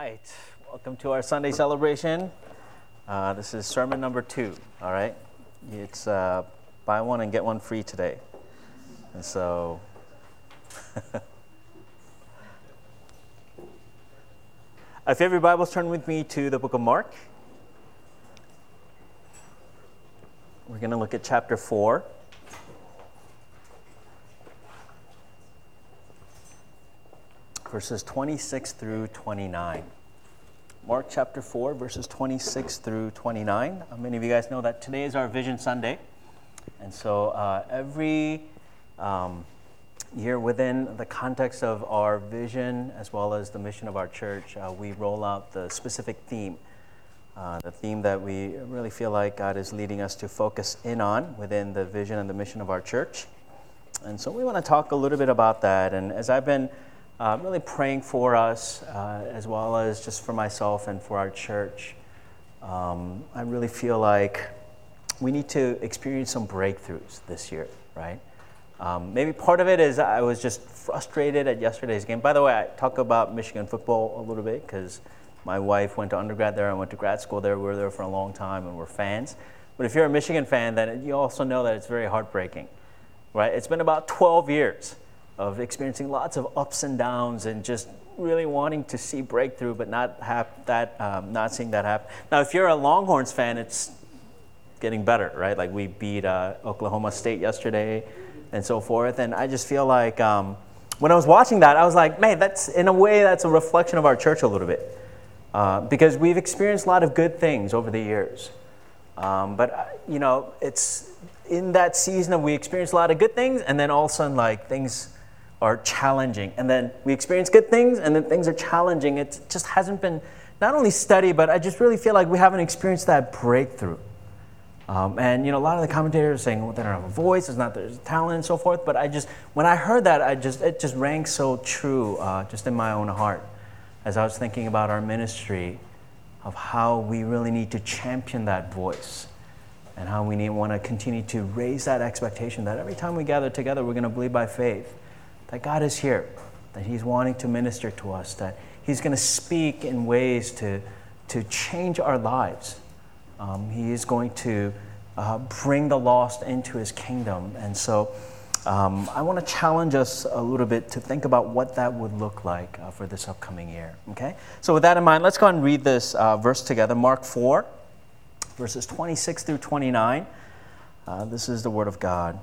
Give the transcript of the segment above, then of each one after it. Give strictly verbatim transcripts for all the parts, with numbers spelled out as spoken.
right, welcome to our Sunday celebration. Uh, this is sermon number two, all right? It's uh, buy one and get one free today. And so, if you have your Bibles, turn with me to the book of Mark. We're going to look at chapter four. Verses twenty-six through twenty-nine. Mark chapter four, verses twenty-six through twenty-nine. Uh, many of you guys know that today is our Vision Sunday. And so uh, every um, year within the context of our vision as well as the mission of our church, uh, we roll out the specific theme. Uh, the theme that we really feel like God is leading us to focus in on within the vision and the mission of our church. And so we want to talk a little bit about that. And as I've been Uh, really praying for us, uh, as well as just for myself and for our church. Um, I really feel like we need to experience some breakthroughs this year, right? Um, maybe part of it is I was just frustrated at yesterday's game. By the way, I talk about Michigan football a little bit because my wife went to undergrad there. I went to grad school there. We were there for a long time and we're fans. But if you're a Michigan fan, then you also know that it's very heartbreaking, right? It's been about twelve years of experiencing lots of ups and downs and just really wanting to see breakthrough, but not have that, um, not seeing that happen. Now, if you're a Longhorns fan, it's getting better, right? Like we beat uh, Oklahoma State yesterday and so forth. And I just feel like um, when I was watching that, I was like, man, that's in a way, that's a reflection of our church a little bit. Uh, because we've experienced a lot of good things over the years. Um, but, uh, you know, it's in that season of we experienced a lot of good things, and then all of a sudden, like, things are challenging. And then we experience good things, and then things are challenging. It just hasn't been not only steady, but I just really feel like we haven't experienced that breakthrough. Um, and, you know, a lot of the commentators are saying, well, they don't have a voice, it's not their talent and so forth. But I just, when I heard that, I just, it just rang so true uh, just in my own heart as I was thinking about our ministry of how we really need to champion that voice and how we need want to continue to raise that expectation that every time we gather together, we're going to believe by faith that God is here, that He's wanting to minister to us, that He's going to speak in ways to, to change our lives. Um, he is going to uh, bring the lost into His kingdom. And so um, I want to challenge us a little bit to think about what that would look like uh, for this upcoming year. Okay? So with that in mind, let's go and read this uh, verse together. Mark four, verses twenty-six through twenty-nine. Uh, this is the Word of God.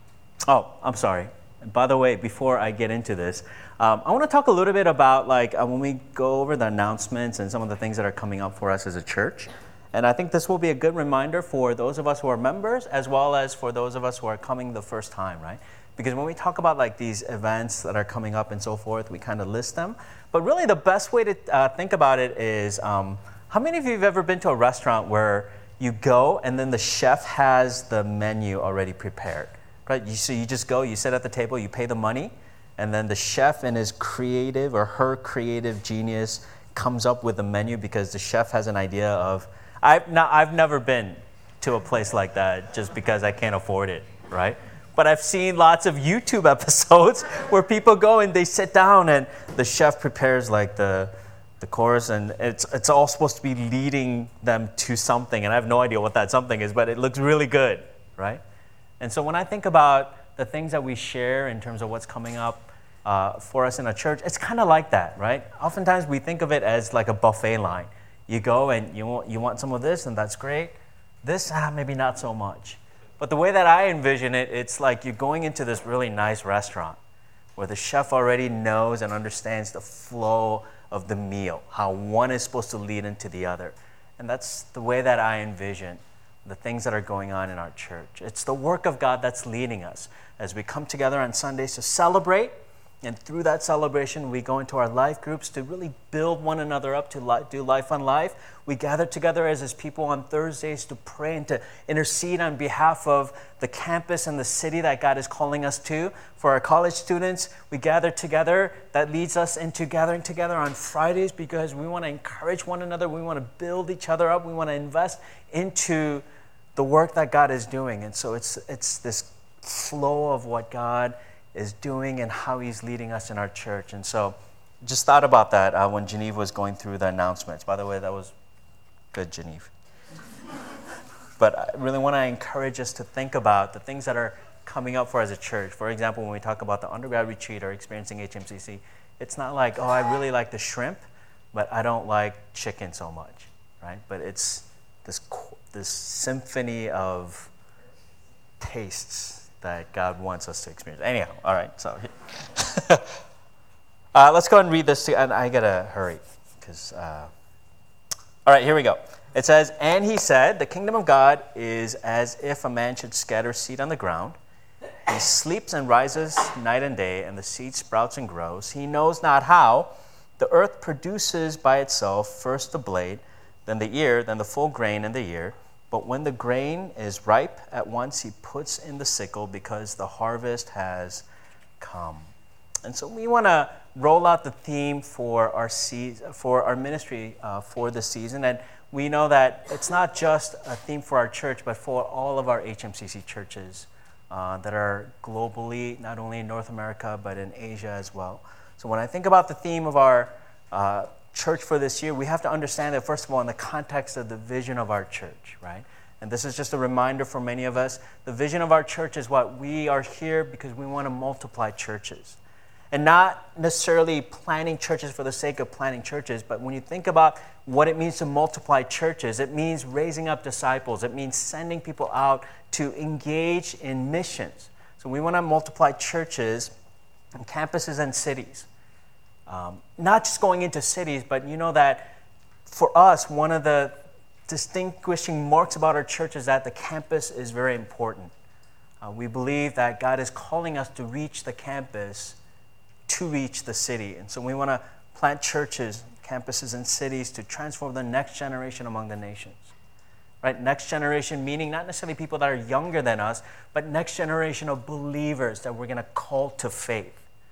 Oh, I'm sorry. By the way, before I get into this, um, I want to talk a little bit about like uh, when we go over the announcements and some of the things that are coming up for us as a church. And I think this will be a good reminder for those of us who are members as well as for those of us who are coming the first time, right? Because when we talk about like these events that are coming up and so forth, we kind of list them. But really the best way to uh, think about it is, um, how many of you have ever been to a restaurant where you go and then the chef has the menu already prepared? Right, you, so you just go, you sit at the table, you pay the money, and then the chef in his creative or her creative genius comes up with a menu because the chef has an idea of, I've, not, I've never been to a place like that just because I can't afford it, right? But I've seen lots of YouTube episodes where people go and they sit down and the chef prepares like the the course and it's it's all supposed to be leading them to something, and I have no idea what that something is, but it looks really good, right? And so when I think about the things that we share in terms of what's coming up uh, for us in a church, it's kind of like that, right? Oftentimes we think of it as like a buffet line. You go and you want, you want some of this, and that's great. This, ah, maybe not so much. But the way that I envision it, it's like you're going into this really nice restaurant where the chef already knows and understands the flow of the meal, how one is supposed to lead into the other. And that's the way that I envision the things that are going on in our church. It's the work of God that's leading us as we come together on Sundays to celebrate, and through that celebration we go into our life groups to really build one another up to li- do life on life. We gather together as his people on Thursdays to pray and to intercede on behalf of the campus and the city that God is calling us to. For our college students, we gather together. That leads us into gathering together on Fridays because we want to encourage one another. We want to build each other up. We want to invest into the work that God is doing. And so it's it's this flow of what God is doing and how He's leading us in our church. And so just thought about that uh, when Geneve was going through the announcements. By the way, that was good, Geneve. But I really want to encourage us to think about the things that are coming up for as a church. For example, when we talk about the undergrad retreat or experiencing H M C C, it's not like, oh, I really like the shrimp, but I don't like chicken so much, right? But it's this this symphony of tastes that God wants us to experience. Anyhow, all right, so uh, let's go and read this, to, and I gotta hurry, because, uh, all right, here we go. It says, and he said, the kingdom of God is as if a man should scatter seed on the ground. He sleeps and rises night and day, and the seed sprouts and grows. He knows not how. The earth produces by itself first the blade, then the ear, then the full grain in the ear. But when the grain is ripe, at once he puts in the sickle, because the harvest has come. And so we want to roll out the theme for our season, for our ministry uh, for this season. And we know that it's not just a theme for our church, but for all of our H M C C churches uh, that are globally, not only in North America, but in Asia as well. So when I think about the theme of our uh, church for this year, we have to understand that, first of all, in the context of the vision of our church, right? And this is just a reminder for many of us. The vision of our church is what? We are here because we want to multiply churches. And not necessarily planning churches for the sake of planning churches, but when you think about what it means to multiply churches, it means raising up disciples. It means sending people out to engage in missions. So we want to multiply churches and campuses and cities. Um, not just going into cities, but you know that for us, one of the distinguishing marks about our church is that the campus is very important. Uh, we believe that God is calling us to reach the campus to reach the city. And so we want to plant churches, campuses, and cities to transform the next generation among the nations. Right? Next generation meaning not necessarily people that are younger than us, but next generation of believers that we're going to call to faith.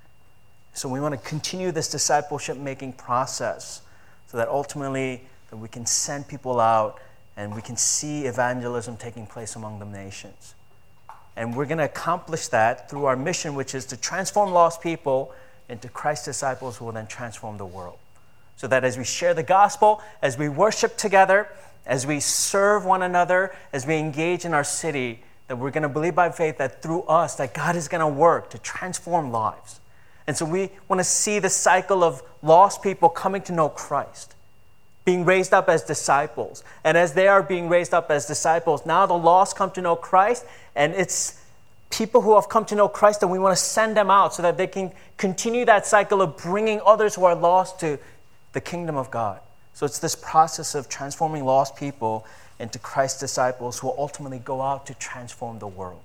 So we want to continue this discipleship-making process so that ultimately that we can send people out and we can see evangelism taking place among the nations. And we're going to accomplish that through our mission, which is to transform lost people into Christ's disciples who will then transform the world. So that as we share the gospel, as we worship together, as we serve one another, as we engage in our city, that we're going to believe by faith that through us, that God is going to work to transform lives. And so we want to see the cycle of lost people coming to know Christ, being raised up as disciples. And as they are being raised up as disciples, now the lost come to know Christ, and it's people who have come to know Christ, and we want to send them out so that they can continue that cycle of bringing others who are lost to the kingdom of God. So it's this process of transforming lost people into Christ's disciples who will ultimately go out to transform the world.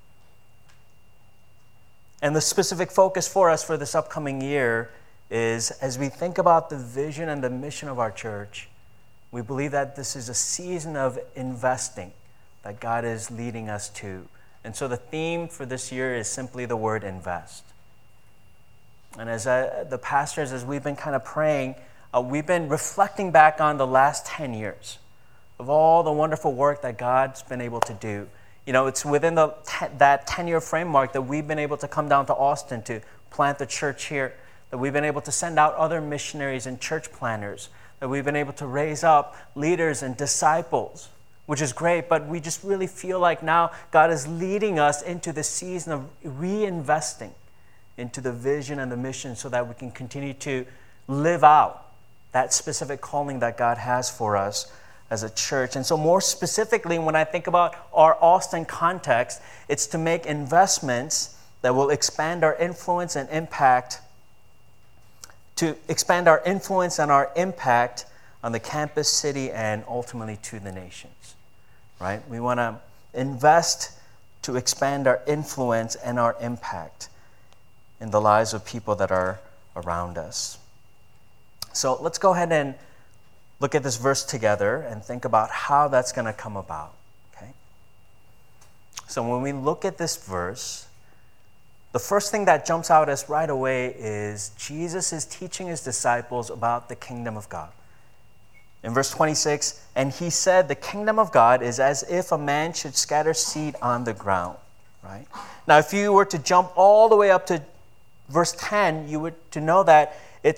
And the specific focus for us for this upcoming year is, as we think about the vision and the mission of our church, we believe that this is a season of investing that God is leading us to. And so the theme for this year is simply the word invest. And as I, the pastors, as we've been kind of praying, uh, we've been reflecting back on the last ten years of all the wonderful work that God's been able to do. You know, it's within the that ten-year framework that we've been able to come down to Austin to plant the church here, that we've been able to send out other missionaries and church planners, that we've been able to raise up leaders and disciples, which is great, but we just really feel like now God is leading us into the season of reinvesting into the vision and the mission so that we can continue to live out that specific calling that God has for us as a church. And so more specifically, when I think about our Austin context, it's to make investments that will expand our influence and impact, to expand our influence and our impact on the campus, city, and ultimately to the nations, right? We want to invest to expand our influence and our impact in the lives of people that are around us. So let's go ahead and look at this verse together and think about how that's going to come about, okay? So when we look at this verse, the first thing that jumps out at us right away is Jesus is teaching his disciples about the kingdom of God. In verse twenty-six, and he said, the kingdom of God is as if a man should scatter seed on the ground, right? Now, if you were to jump all the way up to verse ten, you would to know that it's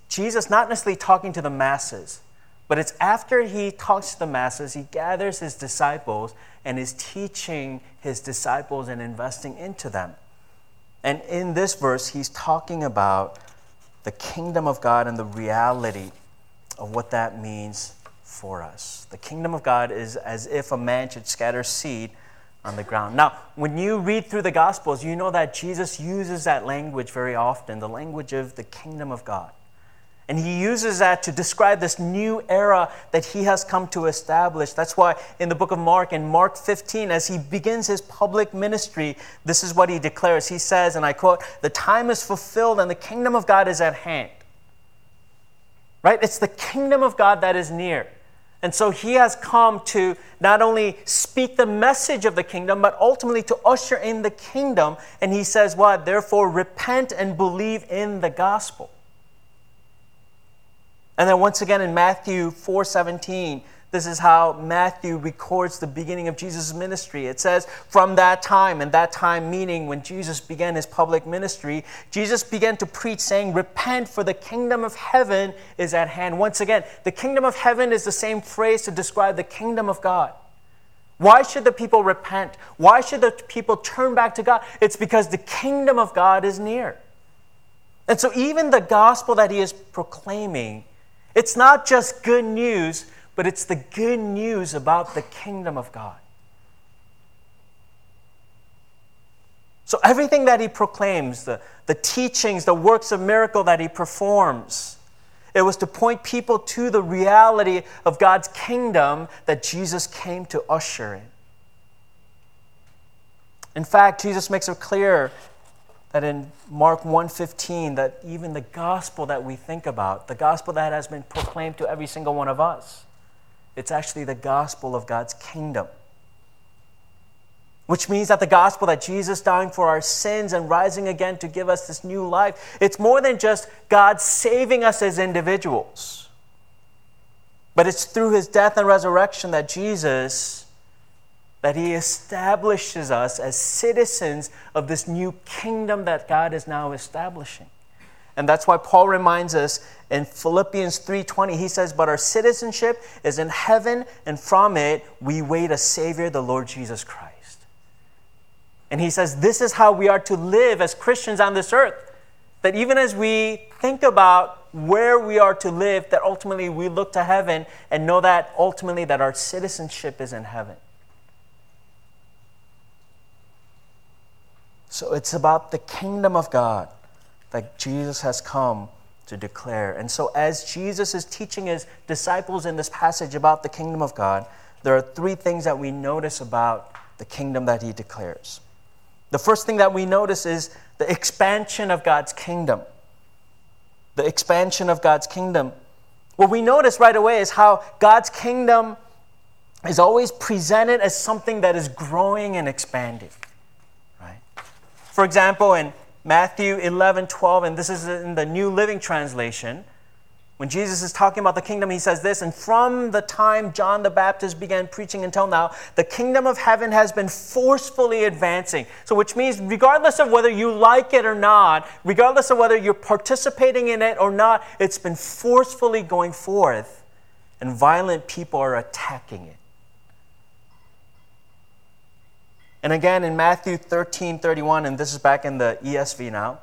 Jesus not necessarily talking to the masses, but it's after he talks to the masses, he gathers his disciples and is teaching his disciples and investing into them. And in this verse, he's talking about the kingdom of God and the reality of what that means for us. The kingdom of God is as if a man should scatter seed on the ground. Now, when you read through the Gospels, you know that Jesus uses that language very often, the language of the kingdom of God. And he uses that to describe this new era that he has come to establish. That's why in the book of Mark, in Mark fifteen, as he begins his public ministry, this is what he declares. He says, and I quote, "The time is fulfilled and the kingdom of God is at hand." Right? It's the kingdom of God that is near. And so he has come to not only speak the message of the kingdom, but ultimately to usher in the kingdom. And he says what? Therefore, repent and believe in the gospel. And then once again in Matthew four seventeen, this is how Matthew records the beginning of Jesus' ministry. It says, from that time, and that time meaning when Jesus began his public ministry, Jesus began to preach saying, repent, for the kingdom of heaven is at hand. Once again, the kingdom of heaven is the same phrase to describe the kingdom of God. Why should the people repent? Why should the people turn back to God? It's because the kingdom of God is near. And so even the gospel that he is proclaiming, it's not just good news, but it's the good news about the kingdom of God. So everything that he proclaims, the, the teachings, the works of miracle that he performs, it was to point people to the reality of God's kingdom that Jesus came to usher in. In fact, Jesus makes it clear that in Mark one fifteen, that even the gospel that we think about, the gospel that has been proclaimed to every single one of us, it's actually the gospel of God's kingdom. Which means that the gospel that Jesus dying for our sins and rising again to give us this new life, it's more than just God saving us as individuals. But it's through his death and resurrection that Jesus, that he establishes us as citizens of this new kingdom that God is now establishing. And that's why Paul reminds us in Philippians three twenty, he says, but our citizenship is in heaven, and from it we wait a Savior, the Lord Jesus Christ. And he says, this is how we are to live as Christians on this earth. That even as we think about where we are to live, that ultimately we look to heaven and know that ultimately that our citizenship is in heaven. So it's about the kingdom of God that Jesus has come to declare. And so as Jesus is teaching his disciples in this passage about the kingdom of God, there are three things that we notice about the kingdom that he declares. The first thing that we notice is the expansion of God's kingdom. The expansion of God's kingdom. What we notice right away is how God's kingdom is always presented as something that is growing and expanding. Right? For example, in Matthew eleven twelve, and this is in the New Living Translation, when Jesus is talking about the kingdom, he says this, and from the time John the Baptist began preaching until now, the kingdom of heaven has been forcefully advancing. So which means regardless of whether you like it or not, regardless of whether you're participating in it or not, it's been forcefully going forth, and violent people are attacking it. And again in Matthew thirteen thirty-one, and this is back in the E S V now,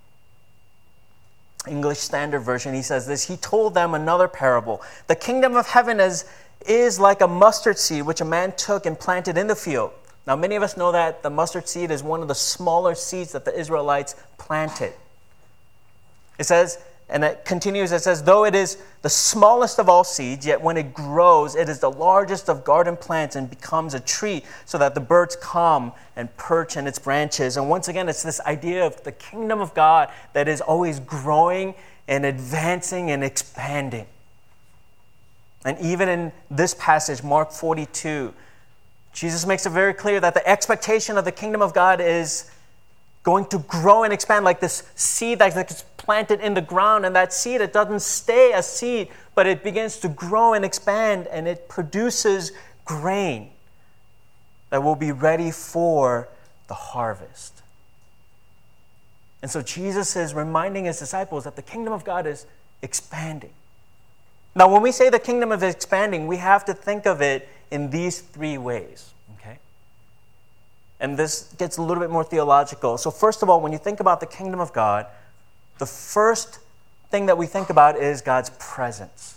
English Standard Version, he says this, he told them another parable. The kingdom of heaven is, is like a mustard seed which a man took and planted in the field. Now many of us know that the mustard seed is one of the smaller seeds that the Israelites planted. It says, and it continues, it says, though it is the smallest of all seeds, yet when it grows, it is the largest of garden plants and becomes a tree so that the birds come and perch in its branches. And once again, it's this idea of the kingdom of God that is always growing and advancing and expanding. And even in this passage, Mark forty-two, Jesus makes it very clear that the expectation of the kingdom of God is going to grow and expand like this seed that's planted in the ground. And that seed, it doesn't stay a seed, but it begins to grow and expand, and it produces grain that will be ready for the harvest. And so Jesus is reminding his disciples that the kingdom of God is, expanding. Now, when we say the kingdom is expanding, we have to think of it in these three ways, okay? And this gets a little bit more theological. So first of all, when you think about the kingdom of God, the first thing that we think about is God's presence.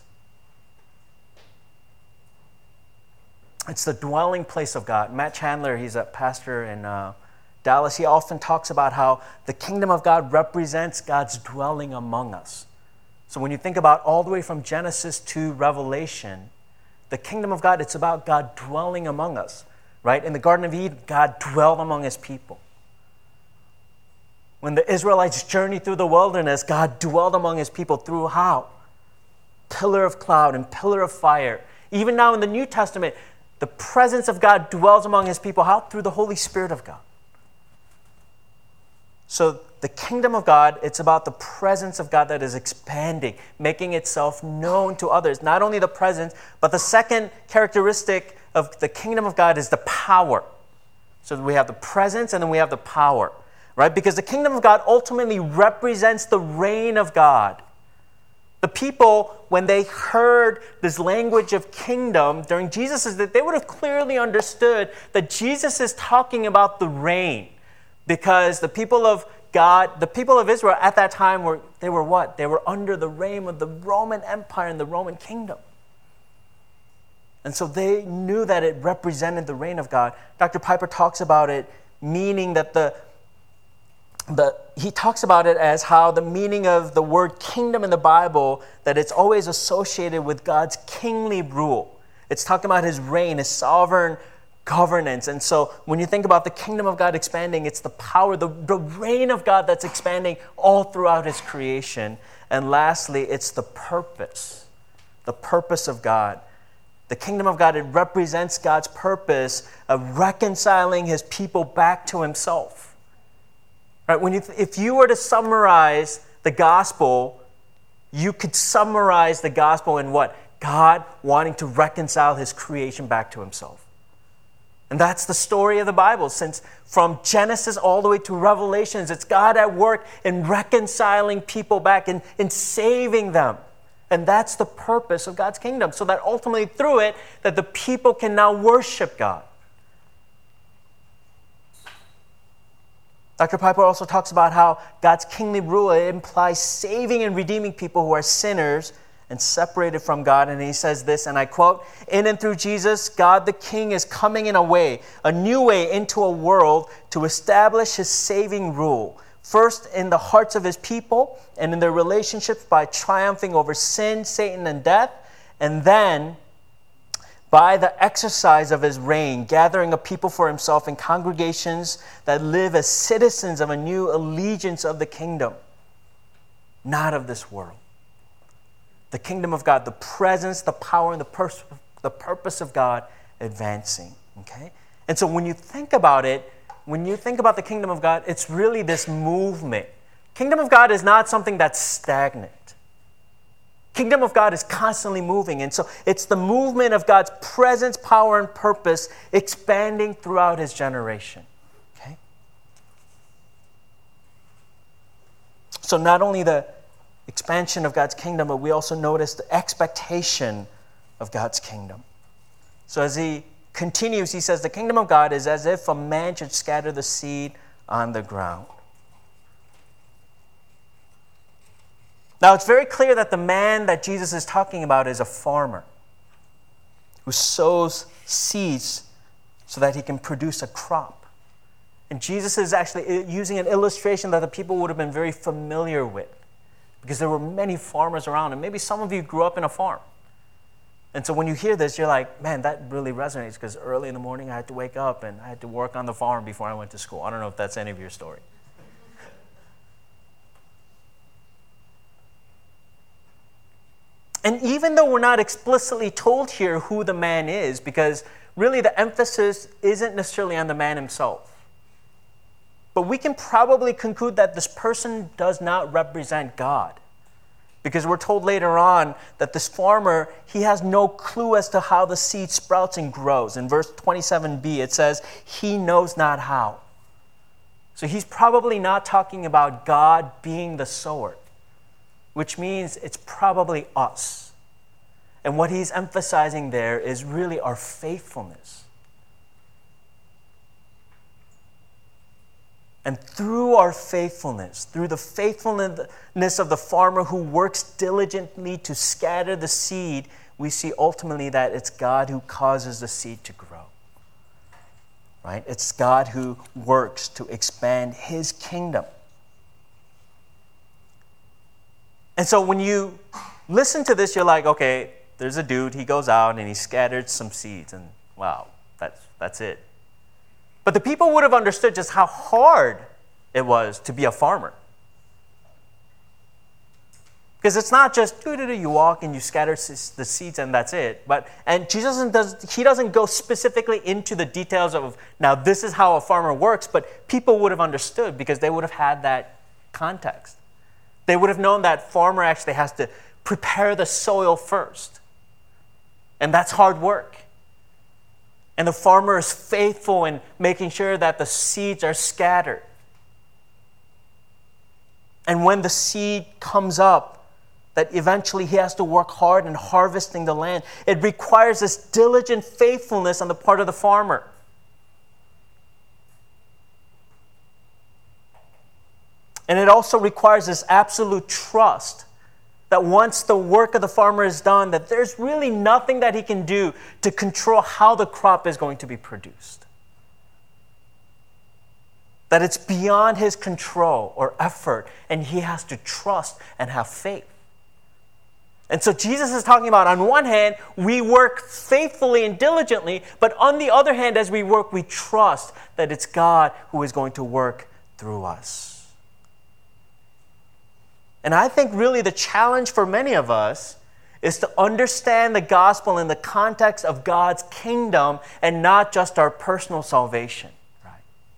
It's the dwelling place of God. Matt Chandler, he's a pastor in uh, Dallas. He often talks about how the kingdom of God represents God's dwelling among us. So when you think about all the way from Genesis to Revelation, the kingdom of God, it's about God dwelling among us, right? In the Garden of Eden, God dwelled among his people. When the Israelites journeyed through the wilderness, God dwelled among his people through how? Pillar of cloud and pillar of fire. Even now in the New Testament, the presence of God dwells among his people. How? Through the Holy Spirit of God. So the kingdom of God, it's about the presence of God that is expanding, making itself known to others. Not only the presence, but the second characteristic of the kingdom of God is the power. So we have the presence and then we have the power, right? Because the kingdom of God ultimately represents the reign of God. The people, when they heard this language of kingdom during Jesus' day, they would have clearly understood that Jesus is talking about the reign. Because the people of God, the people of Israel at that time, were they were what? They were under the reign of the Roman Empire and the Roman kingdom. And so they knew that it represented the reign of God. Doctor Piper talks about it, meaning that the, the he talks about it as how the meaning of the word kingdom in the Bible, that it's always associated with God's kingly rule. It's talking about his reign, his sovereign governance. And so when you think about the kingdom of God expanding, it's the power, the, the reign of God that's expanding all throughout his creation. And lastly, it's the purpose, the purpose of God. The kingdom of God, it represents God's purpose of reconciling his people back to himself. Right? When you, if you were to summarize the gospel, you could summarize the gospel in what? God wanting to reconcile his creation back to himself. And that's the story of the Bible. Since from Genesis all the way to Revelations, it's God at work in reconciling people back and in saving them. And that's the purpose of God's kingdom. So that ultimately through it, that the people can now worship God. Doctor Piper also talks about how God's kingly rule implies saving and redeeming people who are sinners and separated from God. And he says this, and I quote, "In and through Jesus, God the King is coming in a way, a new way into a world to establish his saving rule. First in the hearts of his people and in their relationships by triumphing over sin, Satan, and death. And then by the exercise of his reign, gathering a people for himself in congregations that live as citizens of a new allegiance of the kingdom, not of this world." The kingdom of God, the presence, the power, and the, pers- the purpose of God advancing. Okay? And so when you think about it, when you think about the kingdom of God, it's really this movement. Kingdom of God is not something that's stagnant. Kingdom of God is constantly moving. And so it's the movement of God's presence, power, and purpose expanding throughout his generation. Okay? So not only the expansion of God's kingdom, but we also notice the expectation of God's kingdom. So as he continues, he says, the kingdom of God is as if a man should scatter the seed on the ground. Now, it's very clear that the man that Jesus is talking about is a farmer who sows seeds so that he can produce a crop. And Jesus is actually using an illustration that the people would have been very familiar with, because there were many farmers around, and maybe some of you grew up in a farm. And so when you hear this, you're like, man, that really resonates, because early in the morning I had to wake up and I had to work on the farm before I went to school. I don't know if that's any of your story. And even though we're not explicitly told here who the man is, because really the emphasis isn't necessarily on the man himself, but we can probably conclude that this person does not represent God. Because we're told later on that this farmer, he has no clue as to how the seed sprouts and grows. In verse twenty-seven b, it says, he knows not how. So he's probably not talking about God being the sower. which means it's probably us. And what he's emphasizing there is really our faithfulness. And through our faithfulness, through the faithfulness of the farmer who works diligently to scatter the seed, we see ultimately that it's God who causes the seed to grow. Right? It's God who works to expand his kingdom. And so when you listen to this, you're like, okay, there's a dude, he goes out and he scattered some seeds, and wow, that's that's it. But the people would have understood just how hard it was to be a farmer. Because it's not just you walk and you scatter the seeds and that's it. But and Jesus doesn't he doesn't go specifically into the details of now this is how a farmer works, but people would have understood because they would have had that context. They would have known that farmer actually has to prepare the soil first. And that's hard work. And the farmer is faithful in making sure that the seeds are scattered. And when the seed comes up, that eventually he has to work hard in harvesting the land. It requires this diligent faithfulness on the part of the farmer. And it also requires this absolute trust that once the work of the farmer is done, that there's really nothing that he can do to control how the crop is going to be produced. That it's beyond his control or effort, and he has to trust and have faith. And so Jesus is talking about, on one hand, we work faithfully and diligently, but on the other hand, as we work, we trust that it's God who is going to work through us. And I think really the challenge for many of us is to understand the gospel in the context of God's kingdom and not just our personal salvation. Right?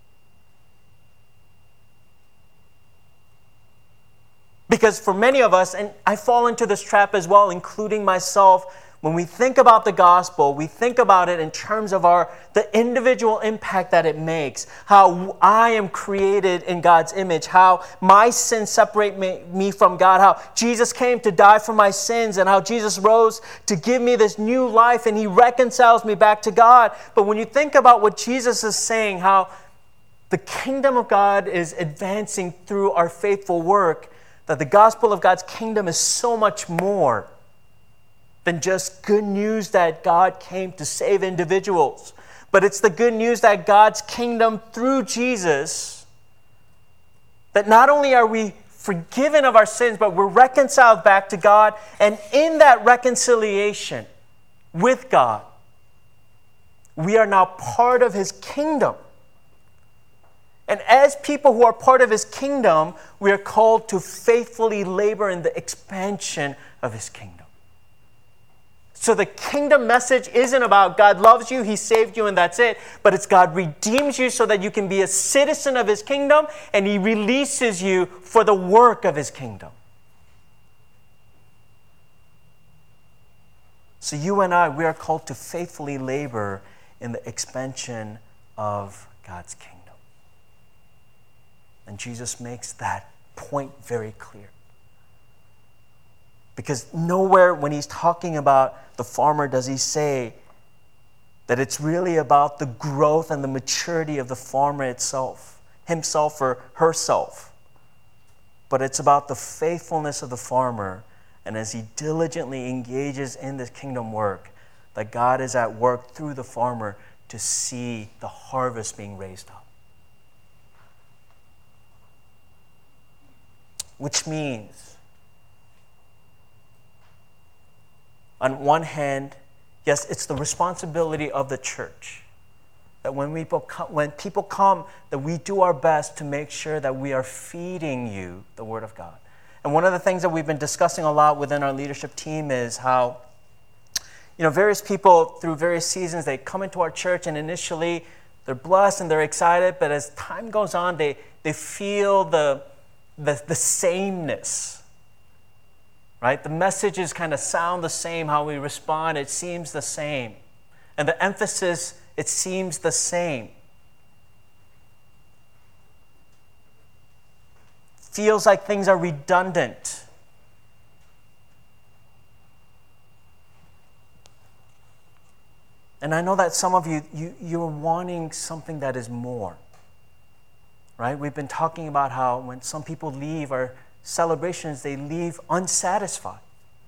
Because for many of us, and I fall into this trap as well, including myself, when we think about the gospel, we think about it in terms of our the individual impact that it makes, how I am created in God's image, how my sins separate me, me from God, how Jesus came to die for my sins, and how Jesus rose to give me this new life, and he reconciles me back to God. But when you think about what Jesus is saying, how the kingdom of God is advancing through our faithful work, that the gospel of God's kingdom is so much more than just good news that God came to save individuals. But it's the good news that God's kingdom through Jesus, that not only are we forgiven of our sins, but we're reconciled back to God. And in that reconciliation with God, we are now part of his kingdom. And as people who are part of his kingdom, we are called to faithfully labor in the expansion of his kingdom. So the kingdom message isn't about God loves you, he saved you, and that's it. But it's God redeems you so that you can be a citizen of his kingdom, and he releases you for the work of his kingdom. So you and I, we are called to faithfully labor in the expansion of God's kingdom. And Jesus makes that point very clear. Because nowhere when he's talking about the farmer does he say that it's really about the growth and the maturity of the farmer itself, himself or herself. But it's about the faithfulness of the farmer, and as he diligently engages in this kingdom work, that God is at work through the farmer to see the harvest being raised up. Which means, on one hand, yes, it's the responsibility of the church that when we when people come, that we do our best to make sure that we are feeding you the Word of God. And one of the things that we've been discussing a lot within our leadership team is how, you know, various people through various seasons, they come into our church and initially they're blessed and they're excited, but as time goes on, they they feel the the, the sameness. Right? The messages kind of sound the same, how we respond, it seems the same. And the emphasis, it seems the same. Feels like things are redundant. And I know that some of you, you, you're wanting something that is more. Right? We've been talking about how when some people leave our celebrations, they leave unsatisfied.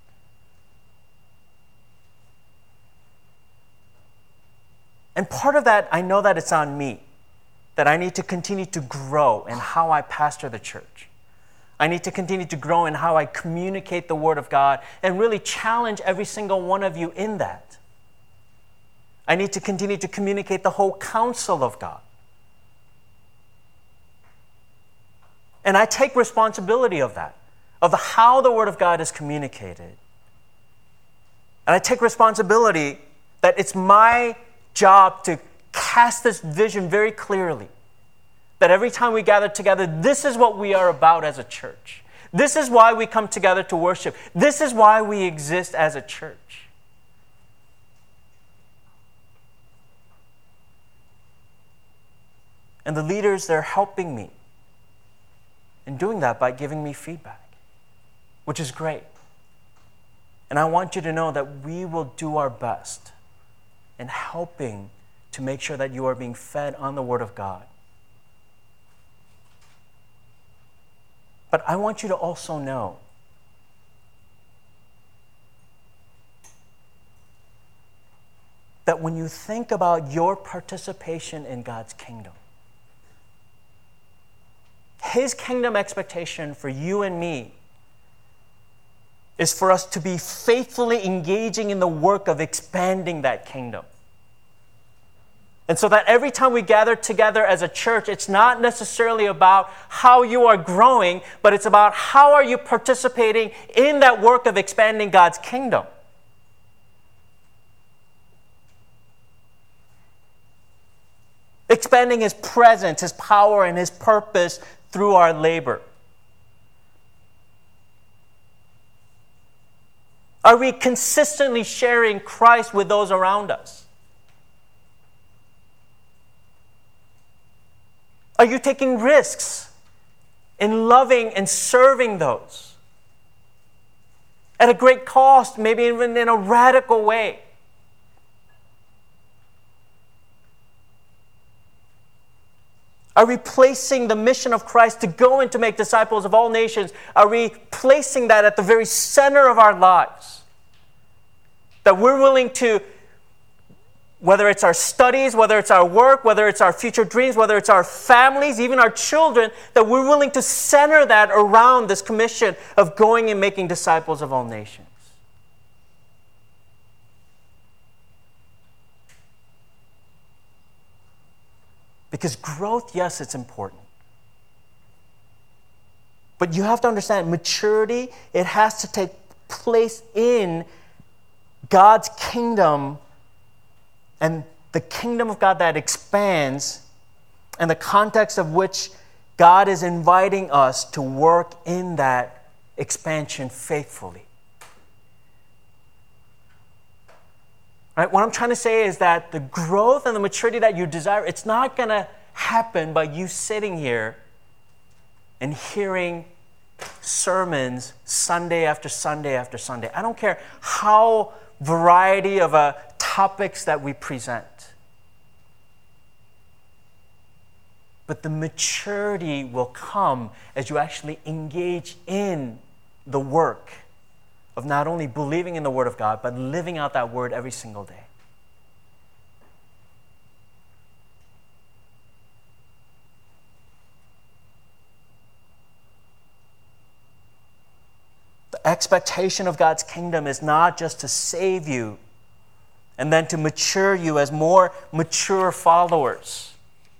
And part of that, I know that it's on me, that I need to continue to grow in how I pastor the church. I need to continue to grow in how I communicate the Word of God and really challenge every single one of you in that. I need to continue to communicate the whole counsel of God. And I take responsibility of that, of how the Word of God is communicated. And I take responsibility that it's my job to cast this vision very clearly. That every time we gather together, this is what we are about as a church. This is why we come together to worship. This is why we exist as a church. And the leaders, they're helping me in doing that by giving me feedback, which is great. And I want you to know that we will do our best in helping to make sure that you are being fed on the Word of God. But I want you to also know that when you think about your participation in God's kingdom, His kingdom expectation for you and me is for us to be faithfully engaging in the work of expanding that kingdom. And so that every time we gather together as a church, it's not necessarily about how you are growing, but it's about how are you participating in that work of expanding God's kingdom. Expanding His presence, His power, and His purpose through our labor. Are we consistently sharing Christ with those around us? Are you taking risks in loving and serving those? At a great cost, maybe even in a radical way. Are we placing the mission of Christ to go and to make disciples of all nations? Are we placing that at the very center of our lives? That we're willing to, whether it's our studies, whether it's our work, whether it's our future dreams, whether it's our families, even our children, that we're willing to center that around this commission of going and making disciples of all nations. Because growth, yes, it's important. But you have to understand, maturity, it has to take place in God's kingdom and the kingdom of God that expands, and the context of which God is inviting us to work in that expansion faithfully. Right? What I'm trying to say is that the growth and the maturity that you desire, it's not going to happen by you sitting here and hearing sermons Sunday after Sunday after Sunday. I don't care how variety of uh, topics that we present. But the maturity will come as you actually engage in the work of not only believing in the Word of God, but living out that Word every single day. The expectation of God's kingdom is not just to save you and then to mature you as more mature followers.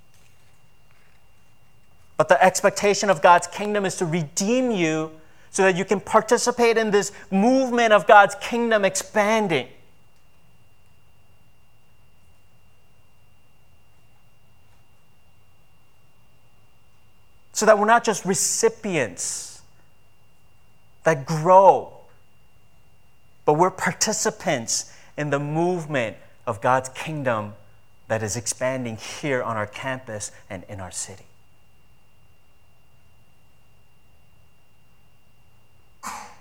But the expectation of God's kingdom is to redeem you so that you can participate in this movement of God's kingdom expanding. So that we're not just recipients that grow, but we're participants in the movement of God's kingdom that is expanding here on our campus and in our city.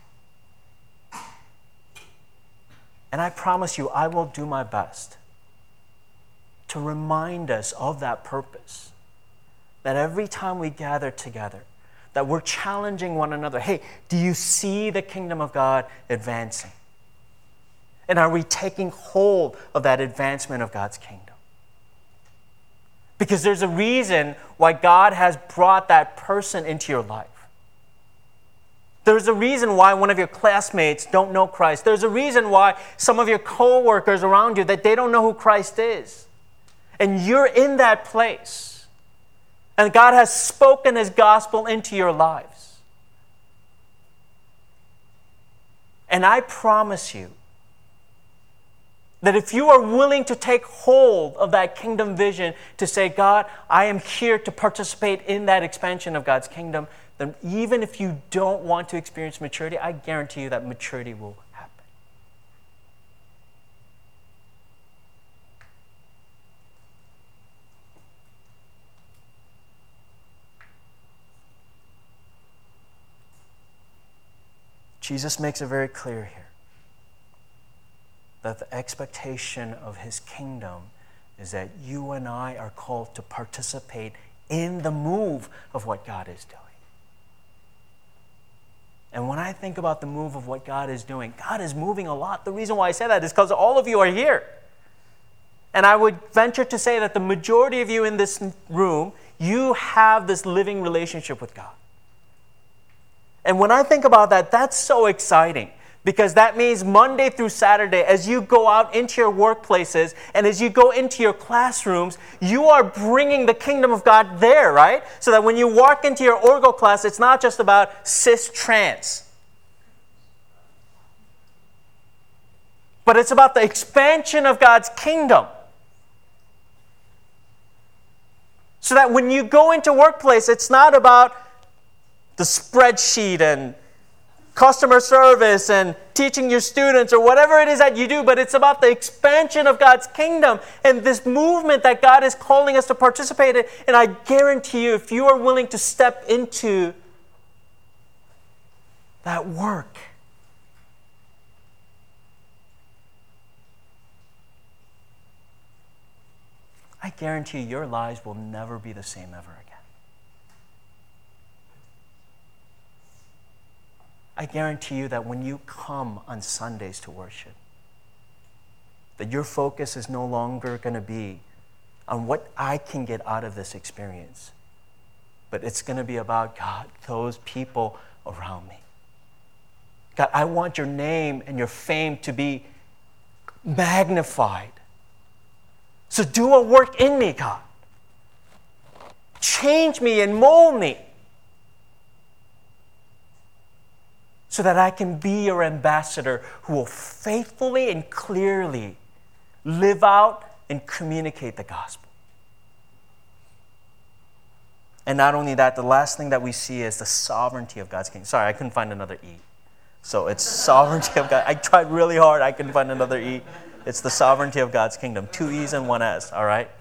And I promise you, I will do my best to remind us of that purpose. That every time we gather together, that we're challenging one another. Hey, do you see the kingdom of God advancing? And are we taking hold of that advancement of God's kingdom? Because there's a reason why God has brought that person into your life. There's a reason why one of your classmates don't know Christ. There's a reason why some of your co-workers around you, that they don't know who Christ is. And you're in that place. And God has spoken His gospel into your lives. And I promise you that if you are willing to take hold of that kingdom vision to say, God, I am here to participate in that expansion of God's kingdom, then even if you don't want to experience maturity, I guarantee you that maturity will happen. Jesus makes it very clear here that the expectation of His kingdom is that you and I are called to participate in the move of what God is doing. And when I think about the move of what God is doing, God is moving a lot. The reason why I say that is because all of you are here. And I would venture to say that the majority of you in this room, you have this living relationship with God. And when I think about that, that's so exciting. Because that means Monday through Saturday, as you go out into your workplaces and as you go into your classrooms, you are bringing the kingdom of God there, right? So that when you walk into your orgo class, it's not just about cis-trans. But it's about the expansion of God's kingdom. So that when you go into workplace, it's not about the spreadsheet and customer service and teaching your students or whatever it is that you do, but it's about the expansion of God's kingdom and this movement that God is calling us to participate in. And I guarantee you, if you are willing to step into that work, I guarantee you, your lives will never be the same ever again. I guarantee you that when you come on Sundays to worship, that your focus is no longer going to be on what I can get out of this experience, but it's going to be about, God, those people around me. God, I want your name and your fame to be magnified. So do a work in me, God. Change me and mold me, so that I can be your ambassador who will faithfully and clearly live out and communicate the gospel. And not only that, the last thing that we see is the sovereignty of God's kingdom. Sorry, I couldn't find another E. So it's sovereignty of God. I tried really hard. I couldn't find another E. It's the sovereignty of God's kingdom. Two E's and one S, all right?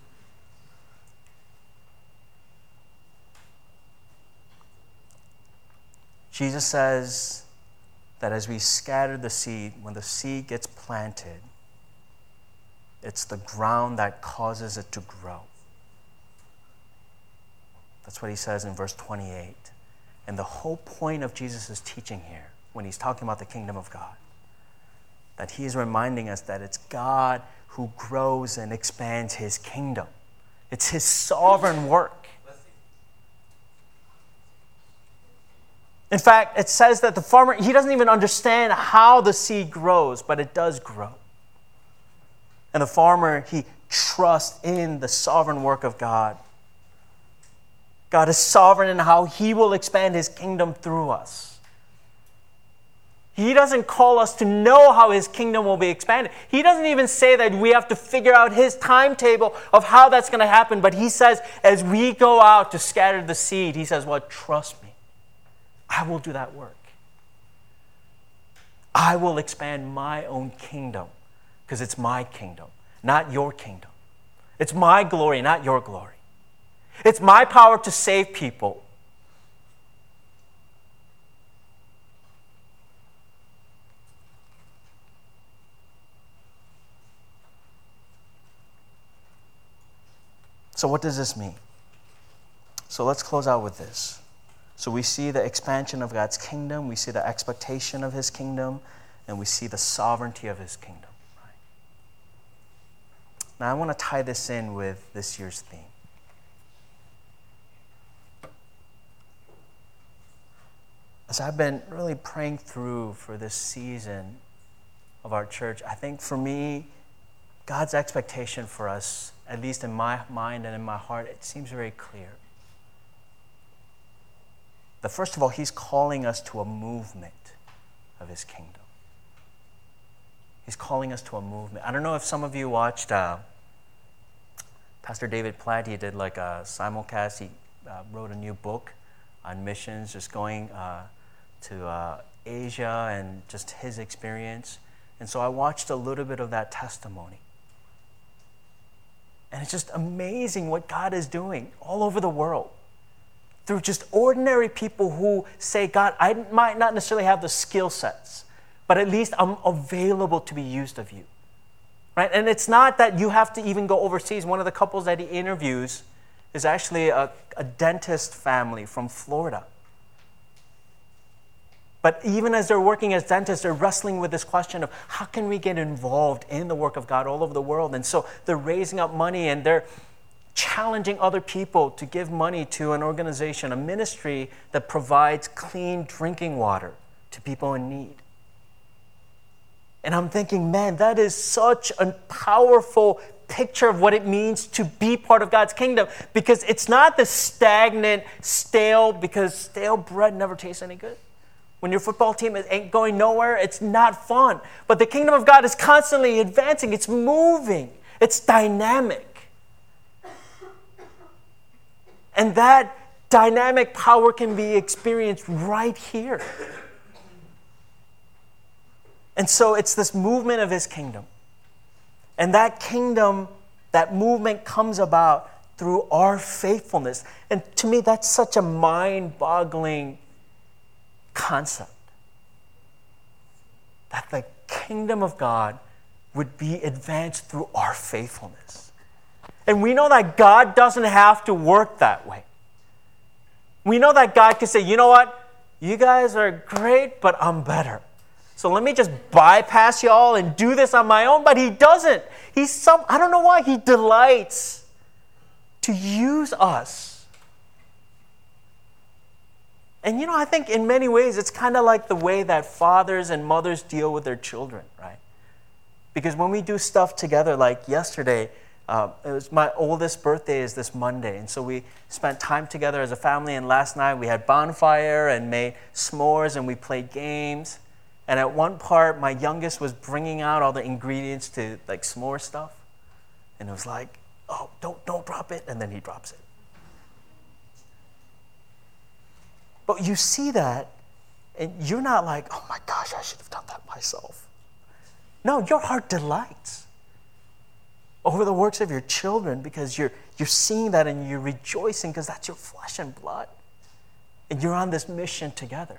Jesus says that as we scatter the seed, when the seed gets planted, it's the ground that causes it to grow. That's what He says in verse twenty-eight. And the whole point of Jesus' teaching here, when He's talking about the kingdom of God, that He is reminding us that it's God who grows and expands His kingdom. It's His sovereign work. In fact, it says that the farmer, he doesn't even understand how the seed grows, but it does grow. And the farmer, he trusts in the sovereign work of God. God is sovereign in how He will expand His kingdom through us. He doesn't call us to know how His kingdom will be expanded. He doesn't even say that we have to figure out His timetable of how that's going to happen. But He says, as we go out to scatter the seed, He says, well, trust me. I will do that work. I will expand my own kingdom because it's my kingdom, not your kingdom. It's my glory, not your glory. It's my power to save people. So what does this mean? So let's close out with this. So we see the expansion of God's kingdom, we see the expectation of his kingdom, and we see the sovereignty of his kingdom. Right? Now I want to tie this in with this year's theme. As I've been really praying through for this season of our church, I think for me, God's expectation for us, at least in my mind and in my heart, it seems very clear. That first of all, he's calling us to a movement of his kingdom. He's calling us to a movement. I don't know if some of you watched uh, Pastor David Platt. He did like a simulcast. He uh, wrote a new book on missions, just going uh, to uh, Asia and just his experience. And so I watched a little bit of that testimony. And it's just amazing what God is doing all over the world through just ordinary people who say, God, I might not necessarily have the skill sets, but at least I'm available to be used of you. Right? And it's not that you have to even go overseas. One of the couples that he interviews is actually a, a dentist family from Florida. But even as they're working as dentists, they're wrestling with this question of how can we get involved in the work of God all over the world? And so they're raising up money and they're challenging other people to give money to an organization, a ministry that provides clean drinking water to people in need. And I'm thinking, man, that is such a powerful picture of what it means to be part of God's kingdom, because it's not the stagnant, stale, because stale bread never tastes any good. When your football team ain't going nowhere, it's not fun. But the kingdom of God is constantly advancing. It's moving. It's dynamic. And that dynamic power can be experienced right here. And so it's this movement of his kingdom. And that kingdom, that movement comes about through our faithfulness. And to me, that's such a mind-boggling concept. That the kingdom of God would be advanced through our faithfulness. And we know that God doesn't have to work that way. We know that God can say, you know what? You guys are great, but I'm better. So let me just bypass y'all and do this on my own. But he doesn't. He's some, I don't know why, he delights to use us. And you know, I think in many ways, it's kind of like the way that fathers and mothers deal with their children, right? Because when we do stuff together, like yesterday, Uh, it was my oldest birthday is this Monday, and so we spent time together as a family, and last night we had bonfire and made s'mores and we played games. And at one part, my youngest was bringing out all the ingredients to like s'more stuff, and it was like, oh, don't, don't drop it, and then he drops it. But you see that, and you're not like, oh my gosh, I should have done that myself. No, your heart delights over the works of your children, because you're you're seeing that and you're rejoicing because that's your flesh and blood. And you're on this mission together.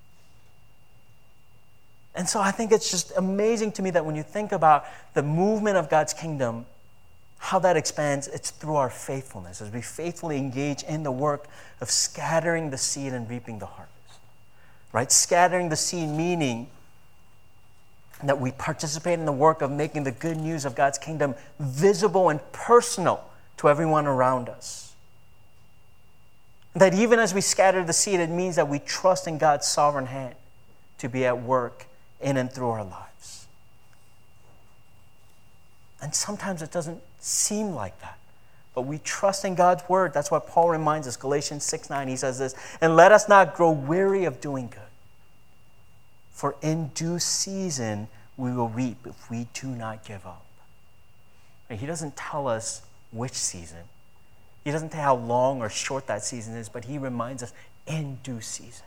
And so I think it's just amazing to me that when you think about the movement of God's kingdom, how that expands, it's through our faithfulness, as we faithfully engage in the work of scattering the seed and reaping the harvest. Right? Scattering the seed meaning that we participate in the work of making the good news of God's kingdom visible and personal to everyone around us. That even as we scatter the seed, it means that we trust in God's sovereign hand to be at work in and through our lives. And sometimes it doesn't seem like that, but we trust in God's word. That's what Paul reminds us, Galatians six nine, he says this, and let us not grow weary of doing good. For in due season we will reap if we do not give up. He doesn't tell us which season. He doesn't tell how long or short that season is, but he reminds us in due season.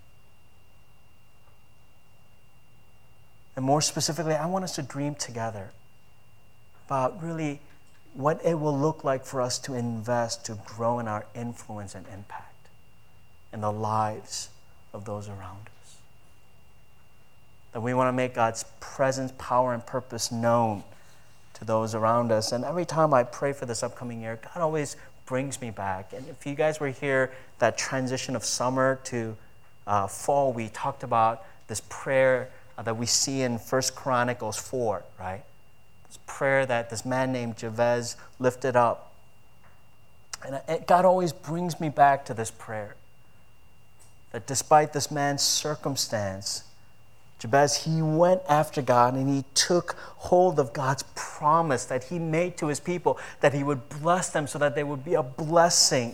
And more specifically, I want us to dream together about really what it will look like for us to invest, to grow in our influence and impact in the lives of those around us. That we want to make God's presence, power, and purpose known to to those around us. And every time I pray for this upcoming year, God always brings me back. And if you guys were here, that transition of summer to uh, fall, we talked about this prayer uh, that we see in First Chronicles four, right? This prayer that this man named Jabez lifted up. And it, God always brings me back to this prayer. That despite this man's circumstance, Jabez, he went after God and he took hold of God's promise that he made to his people, that he would bless them so that they would be a blessing.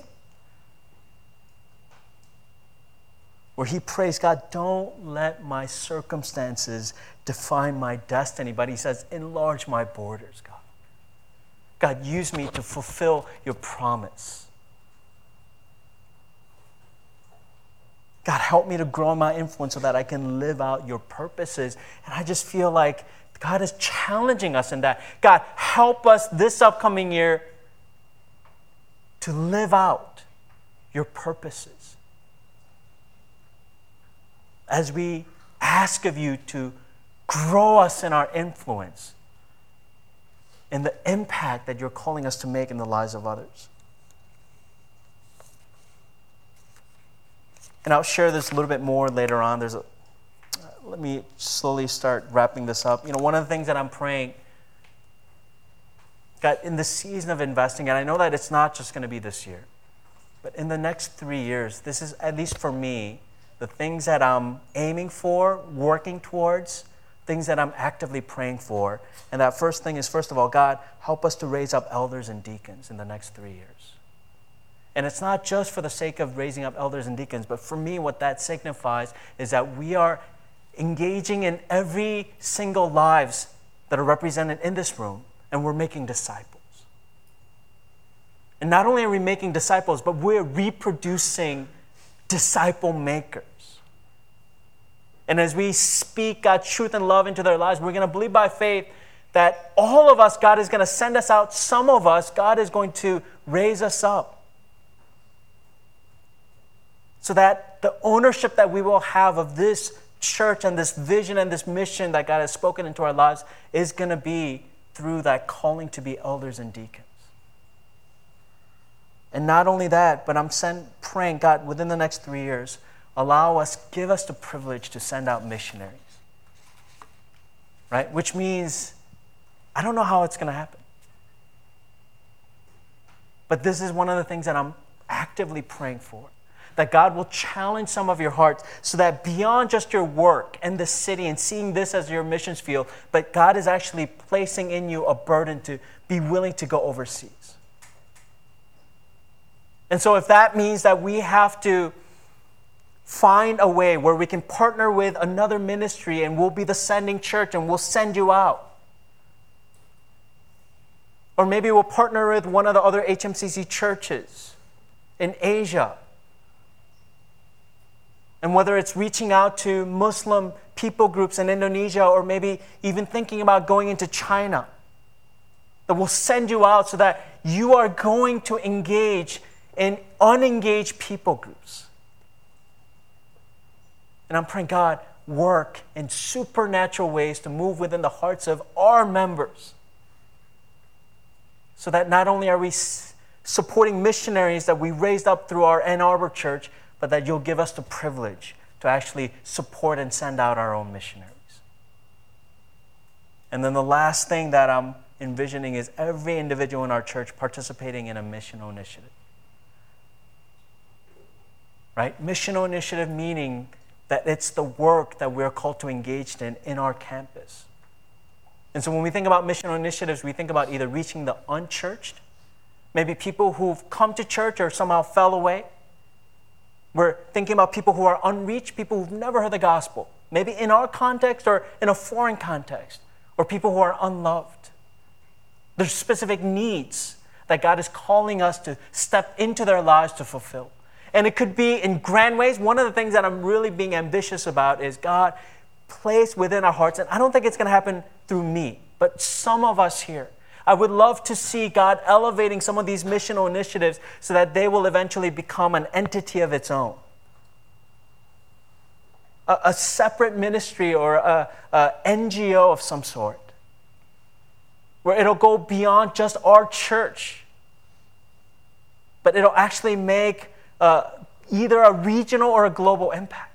Where he prays, God, don't let my circumstances define my destiny. But he says, enlarge my borders, God. God, use me to fulfill your promise. God, help me to grow in my influence so that I can live out your purposes. And I just feel like God is challenging us in that. God, help us this upcoming year to live out your purposes. As we ask of you to grow us in our influence and the impact that you're calling us to make in the lives of others. And I'll share this a little bit more later on. There's a, let me slowly start wrapping this up. You know, one of the things that I'm praying, God, in the season of investing, and I know that it's not just going to be this year, but in the next three years, this is, at least for me, the things that I'm aiming for, working towards, things that I'm actively praying for. And that first thing is, first of all, God, help us to raise up elders and deacons in the next three years. And it's not just for the sake of raising up elders and deacons, but for me, what that signifies is that we are engaging in every single lives that are represented in this room, and we're making disciples. And not only are we making disciples, but we're reproducing disciple makers. And as we speak God's truth and love into their lives, we're going to believe by faith that all of us, God is going to send us out. Some of us, God is going to raise us up. So that the ownership that we will have of this church and this vision and this mission that God has spoken into our lives is going to be through that calling to be elders and deacons. And not only that, but I'm send, praying, God, within the next three years, allow us, give us the privilege to send out missionaries. Right? Which means, I don't know how it's going to happen. But this is one of the things that I'm actively praying for. That God will challenge some of your hearts so that beyond just your work and the city and seeing this as your missions field, but God is actually placing in you a burden to be willing to go overseas. And so if that means that we have to find a way where we can partner with another ministry and we'll be the sending church and we'll send you out. Or maybe we'll partner with one of the other H M C C churches in Asia. And whether it's reaching out to Muslim people groups in Indonesia or maybe even thinking about going into China, that will send you out so that you are going to engage in unengaged people groups. And I'm praying, God, work in supernatural ways to move within the hearts of our members so that not only are we supporting missionaries that we raised up through our Ann Arbor church, but that you'll give us the privilege to actually support and send out our own missionaries. And then the last thing that I'm envisioning is every individual in our church participating in a missional initiative. Right? Missional initiative meaning that it's the work that we're called to engage in in our campus. And so when we think about missional initiatives, we think about either reaching the unchurched, maybe people who've come to church or somehow fell away. We're thinking about people who are unreached, people who've never heard the gospel, maybe in our context or in a foreign context, or people who are unloved. There's specific needs that God is calling us to step into their lives to fulfill. And it could be in grand ways. One of the things that I'm really being ambitious about is God place within our hearts, and I don't think it's going to happen through me, but some of us here. I would love to see God elevating some of these missional initiatives so that they will eventually become an entity of its own. A, a separate ministry or a, a N G O of some sort. where it'll go beyond just our church, but it'll actually make uh, either a regional or a global impact.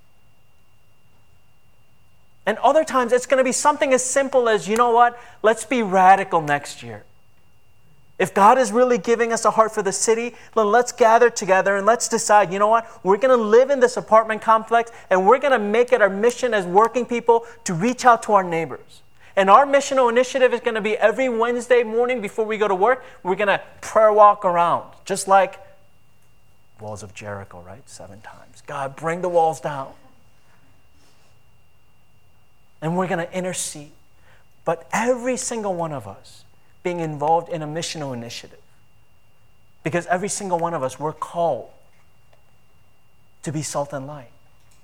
And other times it's going to be something as simple as, you know what, let's be radical next year. If God is really giving us a heart for the city, then let's gather together and let's decide, you know what, we're going to live in this apartment complex and we're going to make it our mission as working people to reach out to our neighbors. And our missional initiative is going to be every Wednesday morning before we go to work, we're going to prayer walk around, just like walls of Jericho, right? Seven times. God, bring the walls down. And we're going to intercede. But every single one of us being involved in a missional initiative. Because every single one of us, we're called to be salt and light.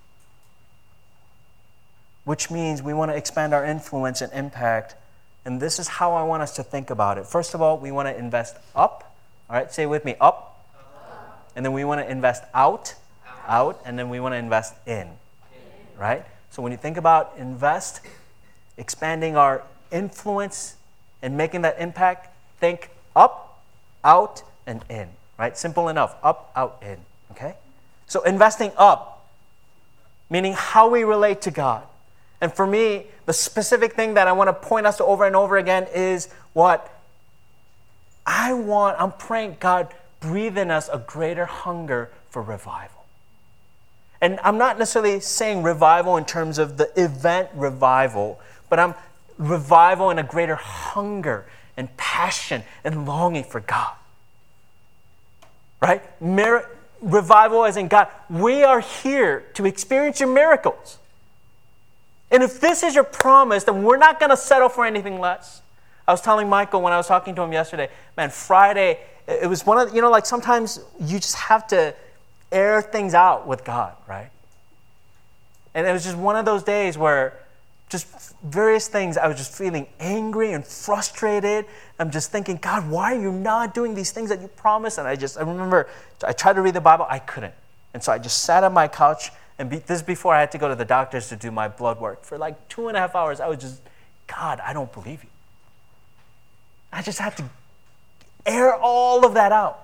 Which means we want to expand our influence and impact. And this is how I want us to think about it. First of all, we want to invest up. All right, say it with me, up. up. And then we want to invest out, out, out. And then we want to invest in, in. Right? So when you think about invest, expanding our influence and making that impact, think up, out, and in, right? Simple enough, up, out, in, okay? So investing up, meaning how we relate to God. And for me, the specific thing that I want to point us to over and over again is what? I want, I'm praying, God, breathe in us a greater hunger for revival. And I'm not necessarily saying revival in terms of the event revival, but I'm revival and a greater hunger and passion and longing for God. Right? Mir- revival as in God, we are here to experience your miracles. And if this is your promise, then we're not going to settle for anything less. I was telling Michael when I was talking to him yesterday, man, Friday, it was one of, you know, like sometimes you just have to air things out with God, right? And it was just one of those days where just various things, I was just feeling angry and frustrated. I'm just thinking, God, why are you not doing these things that you promised? And I just, I remember, I tried to read the Bible, I couldn't. And so I just sat on my couch, and be, this before I had to go to the doctors to do my blood work. For like two and a half hours, I was just, God, I don't believe you. I just had to air all of that out.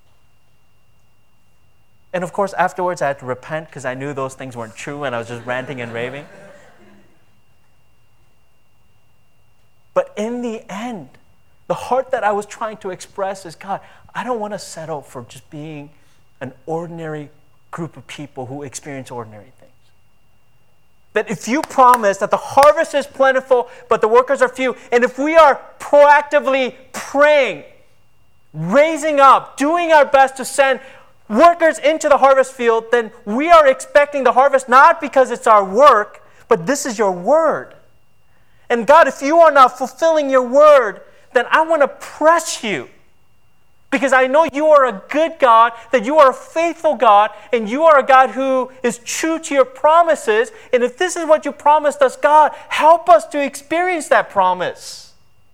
And of course, afterwards, I had to repent because I knew those things weren't true and I was just ranting and raving. But in the end, the heart that I was trying to express is, God, I don't want to settle for just being an ordinary group of people who experience ordinary things. That if you promise that the harvest is plentiful, but the workers are few, and if we are proactively praying, raising up, doing our best to send workers into the harvest field, then we are expecting the harvest not because it's our work, but this is your word. And God, if you are not fulfilling your word, then I want to press you. Because I know you are a good God, that you are a faithful God, and you are a God who is true to your promises. And if this is what you promised us, God, help us to experience that promise.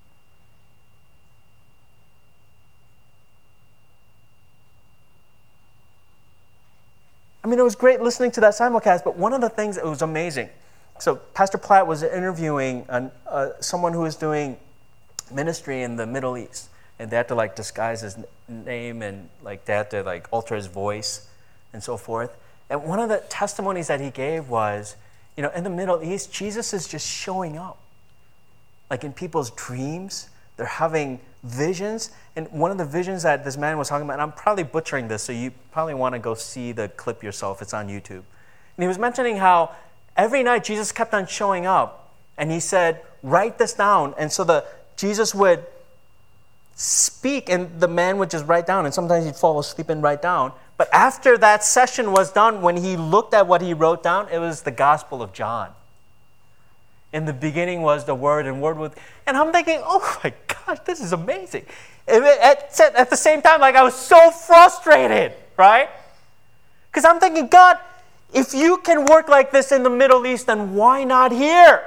I mean, it was great listening to that simulcast, but one of the things that was amazing. So Pastor Platt was interviewing an, uh, someone who was doing ministry in the Middle East. And they had to like disguise his name and like they had to like alter his voice and so forth. And one of the testimonies that he gave was, you know, in the Middle East, Jesus is just showing up. Like in people's dreams, they're having visions. And one of the visions that this man was talking about, and I'm probably butchering this, so you probably want to go see the clip yourself. It's on YouTube. And he was mentioning how every night Jesus kept on showing up. And he said, write this down. And so the Jesus would speak and the man would just write down, and sometimes he'd fall asleep and write down. But after that session was done, when he looked at what he wrote down, it was the Gospel of John. In the beginning was the Word, and Word with, and I'm thinking, oh my gosh, this is amazing. At, at the same time, like I was so frustrated, right? Because I'm thinking, God, if you can work like this in the Middle East, then why not here?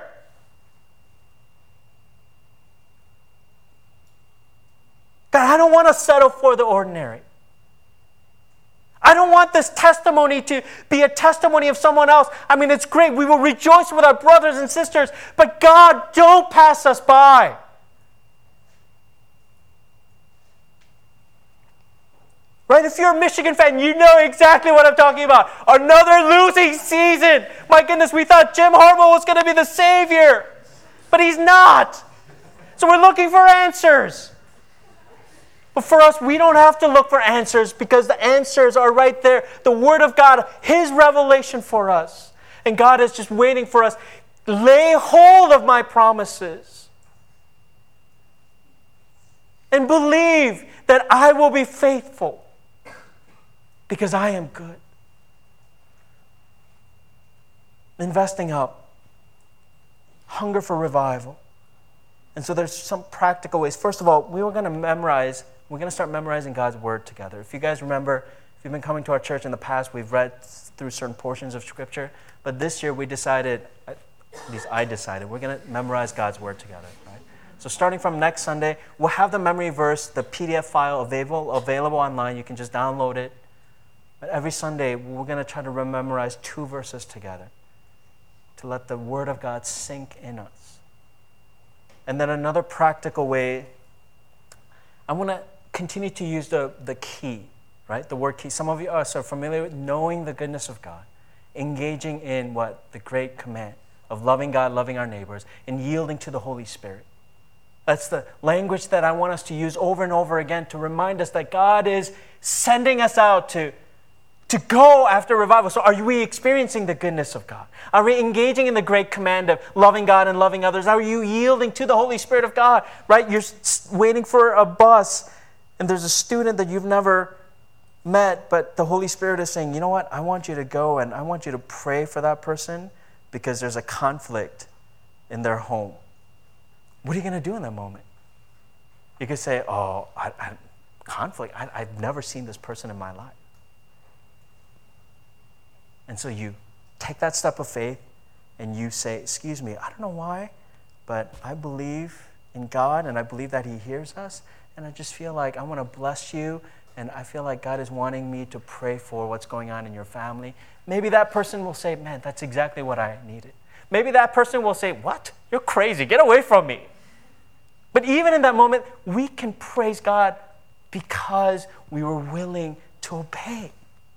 God, I don't want to settle for the ordinary. I don't want this testimony to be a testimony of someone else. I mean, it's great. We will rejoice with our brothers and sisters. But God, don't pass us by. Right? If you're a Michigan fan, you know exactly what I'm talking about. Another losing season. My goodness, we thought Jim Harbaugh was going to be the savior. But he's not. So we're looking for answers. But for us, we don't have to look for answers because the answers are right there. The Word of God, His revelation for us. And God is just waiting for us. Lay hold of my promises. And believe that I will be faithful. Because I am good. Investing up. Hunger for revival. And so there's some practical ways. First of all, we were going to memorize, we're going to start memorizing God's Word together. If you guys remember, if you've been coming to our church in the past, we've read through certain portions of Scripture. But this year we decided, at least I decided, we're going to memorize God's Word together. Right? So starting from next Sunday, we'll have the memory verse, the P D F file available, available online. You can just download it. But every Sunday, we're going to try to memorize two verses together to let the Word of God sink in us. And then another practical way, I want to continue to use the, the key, right? The word key. Some of you are so familiar with knowing the goodness of God, engaging in what? The great command of loving God, loving our neighbors, and yielding to the Holy Spirit. That's the language that I want us to use over and over again to remind us that God is sending us out to To go after revival. So are we experiencing the goodness of God? Are we engaging in the great command of loving God and loving others? Are you yielding to the Holy Spirit of God? Right? You're waiting for a bus and there's a student that you've never met, but the Holy Spirit is saying, you know what? I want you to go and I want you to pray for that person because there's a conflict in their home. What are you going to do in that moment? You could say, oh, I, I, conflict? I, I've never seen this person in my life. And so you take that step of faith and you say, excuse me, I don't know why, but I believe in God and I believe that He hears us. And I just feel like I want to bless you. And I feel like God is wanting me to pray for what's going on in your family. Maybe that person will say, man, that's exactly what I needed. Maybe that person will say, what? You're crazy. Get away from me. But even in that moment, we can praise God because we were willing to obey.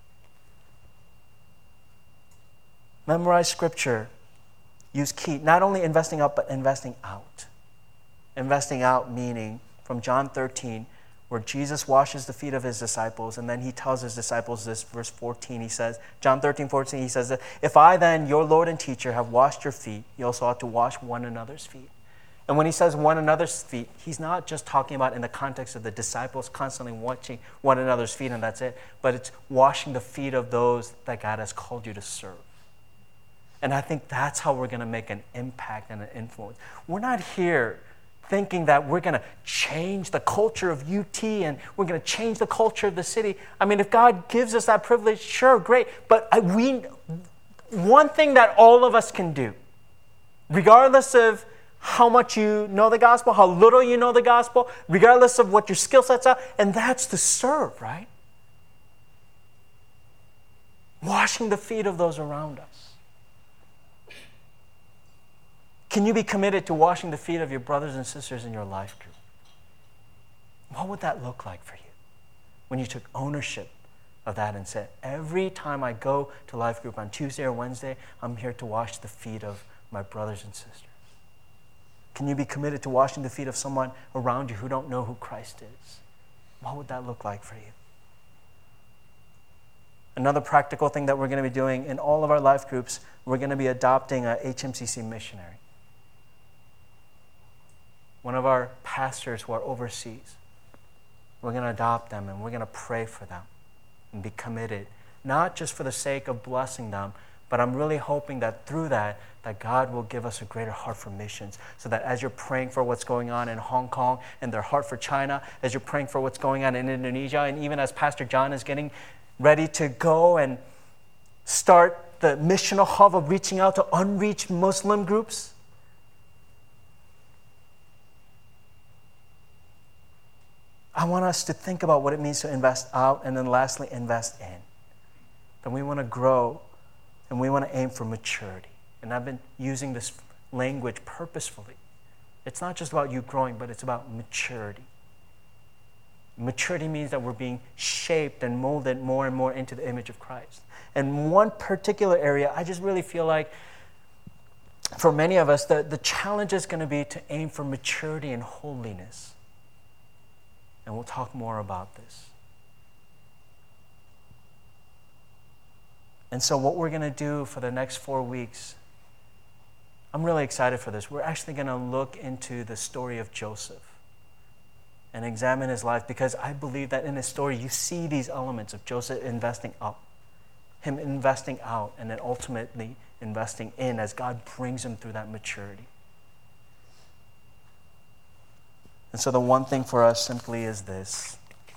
Memorize Scripture. Use key. Not only investing up, but investing out. Investing out meaning from John thirteen, where Jesus washes the feet of His disciples, and then He tells His disciples this, verse fourteen, He says, John thirteen, fourteen, He says, if I then, your Lord and teacher, have washed your feet, you also ought to wash one another's feet. And when He says one another's feet, He's not just talking about in the context of the disciples constantly washing one another's feet and that's it, but it's washing the feet of those that God has called you to serve. And I think that's how we're going to make an impact and an influence. We're not here thinking that we're going to change the culture of U T and we're going to change the culture of the city. I mean, if God gives us that privilege, sure, great. But I, we, one thing that all of us can do, regardless of how much you know the gospel, how little you know the gospel, regardless of what your skill sets are, and that's to serve, right? Washing the feet of those around us. Can you be committed to washing the feet of your brothers and sisters in your life group? What would that look like for you when you took ownership of that and said, every time I go to life group on Tuesday or Wednesday, I'm here to wash the feet of my brothers and sisters? Can you be committed to washing the feet of someone around you who don't know who Christ is? What would that look like for you? Another practical thing that we're going to be doing in all of our life groups, we're going to be adopting a H M C C missionary. One of our pastors who are overseas. We're going to adopt them and we're going to pray for them and be committed, not just for the sake of blessing them, but I'm really hoping that through that, that God will give us a greater heart for missions, so that as you're praying for what's going on in Hong Kong and their heart for China, as you're praying for what's going on in Indonesia, and even as Pastor John is getting ready to go and start the missional hub of reaching out to unreached Muslim groups, I want us to think about what it means to invest out and then lastly, invest in. That we want to grow and we want to aim for maturity. And I've been using this language purposefully. It's not just about you growing, but it's about maturity. Maturity means that we're being shaped and molded more and more into the image of Christ. And one particular area, I just really feel like for many of us, the, the challenge is going to be to aim for maturity and holiness. And we'll talk more about this. And so what we're going to do for the next four weeks, I'm really excited for this. We're actually going to look into the story of Joseph and examine his life, because I believe that in his story you see these elements of Joseph investing up, him investing out, and then ultimately investing in as God brings him through that maturity. And so the one thing for us simply is this.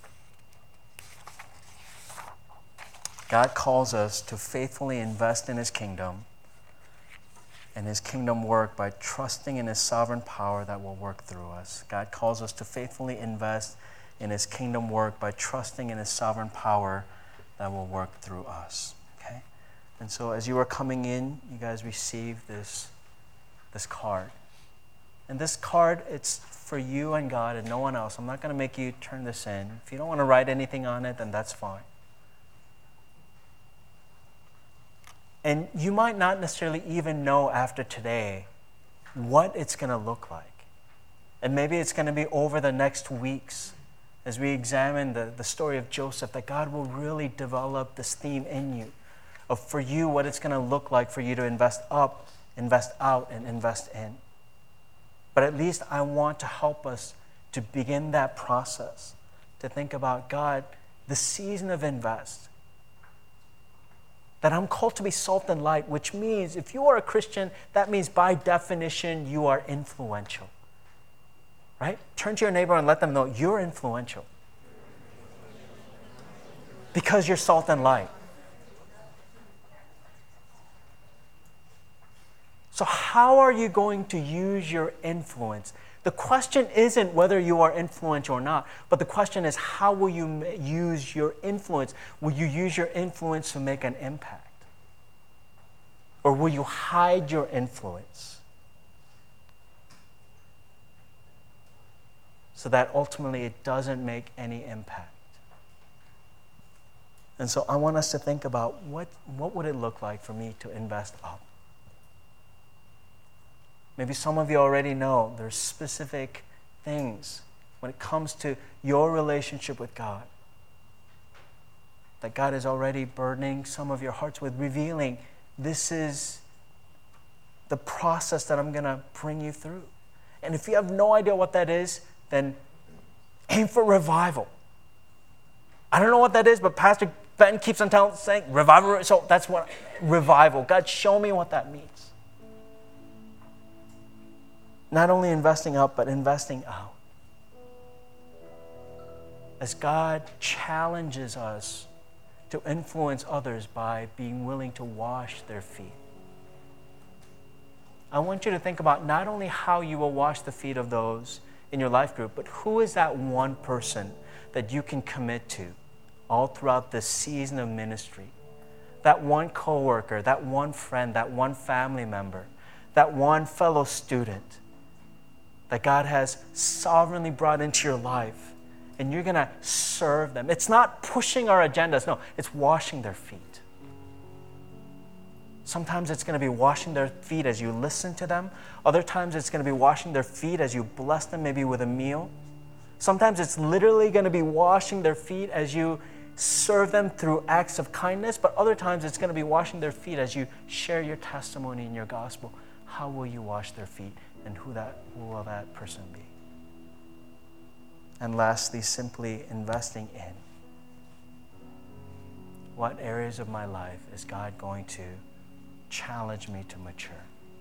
God calls us to faithfully invest in his kingdom and his kingdom work by trusting in his sovereign power that will work through us. God calls us to faithfully invest in his kingdom work by trusting in his sovereign power that will work through us. Okay? And so as you are coming in, you guys receive this, this card. And this card, it's for you and God and no one else. I'm not going to make you turn this in. If you don't want to write anything on it, then that's fine. And you might not necessarily even know after today what it's going to look like. And maybe it's going to be over the next weeks as we examine the, the story of Joseph, that God will really develop this theme in you of for you what it's going to look like for you to invest up, invest out, and invest in. But at least I want to help us to begin that process, to think about, God, the season of invest, that I'm called to be salt and light, which means if you are a Christian, that means by definition you are influential. Right? Turn to your neighbor and let them know you're influential. Because you're salt and light. So how are you going to use your influence? The question isn't whether you are influential or not, but the question is, how will you use your influence? Will you use your influence to make an impact? Or will you hide your influence so that ultimately it doesn't make any impact? And so I want us to think about what, what would it look like for me to invest up? Maybe some of you already know there's specific things when it comes to your relationship with God that God is already burdening some of your hearts with, revealing this is the process that I'm going to bring you through. And if you have no idea what that is, then aim for revival. I don't know what that is, but Pastor Ben keeps on telling, saying revival. So that's what revival. God, show me what that means. Not only investing up, but investing out. As God challenges us to influence others by being willing to wash their feet. I want you to think about not only how you will wash the feet of those in your life group, but who is that one person that you can commit to all throughout this season of ministry? That one coworker, that one friend, that one family member, that one fellow student that God has sovereignly brought into your life, and you're going to serve them. It's not pushing our agendas. No, it's washing their feet. Sometimes it's going to be washing their feet as you listen to them. Other times it's going to be washing their feet as you bless them, maybe with a meal. Sometimes it's literally going to be washing their feet as you serve them through acts of kindness. But other times it's going to be washing their feet as you share your testimony in your gospel. How will you wash their feet? And who that who will that person be? And lastly, simply investing in. What areas of my life is God going to challenge me to mature?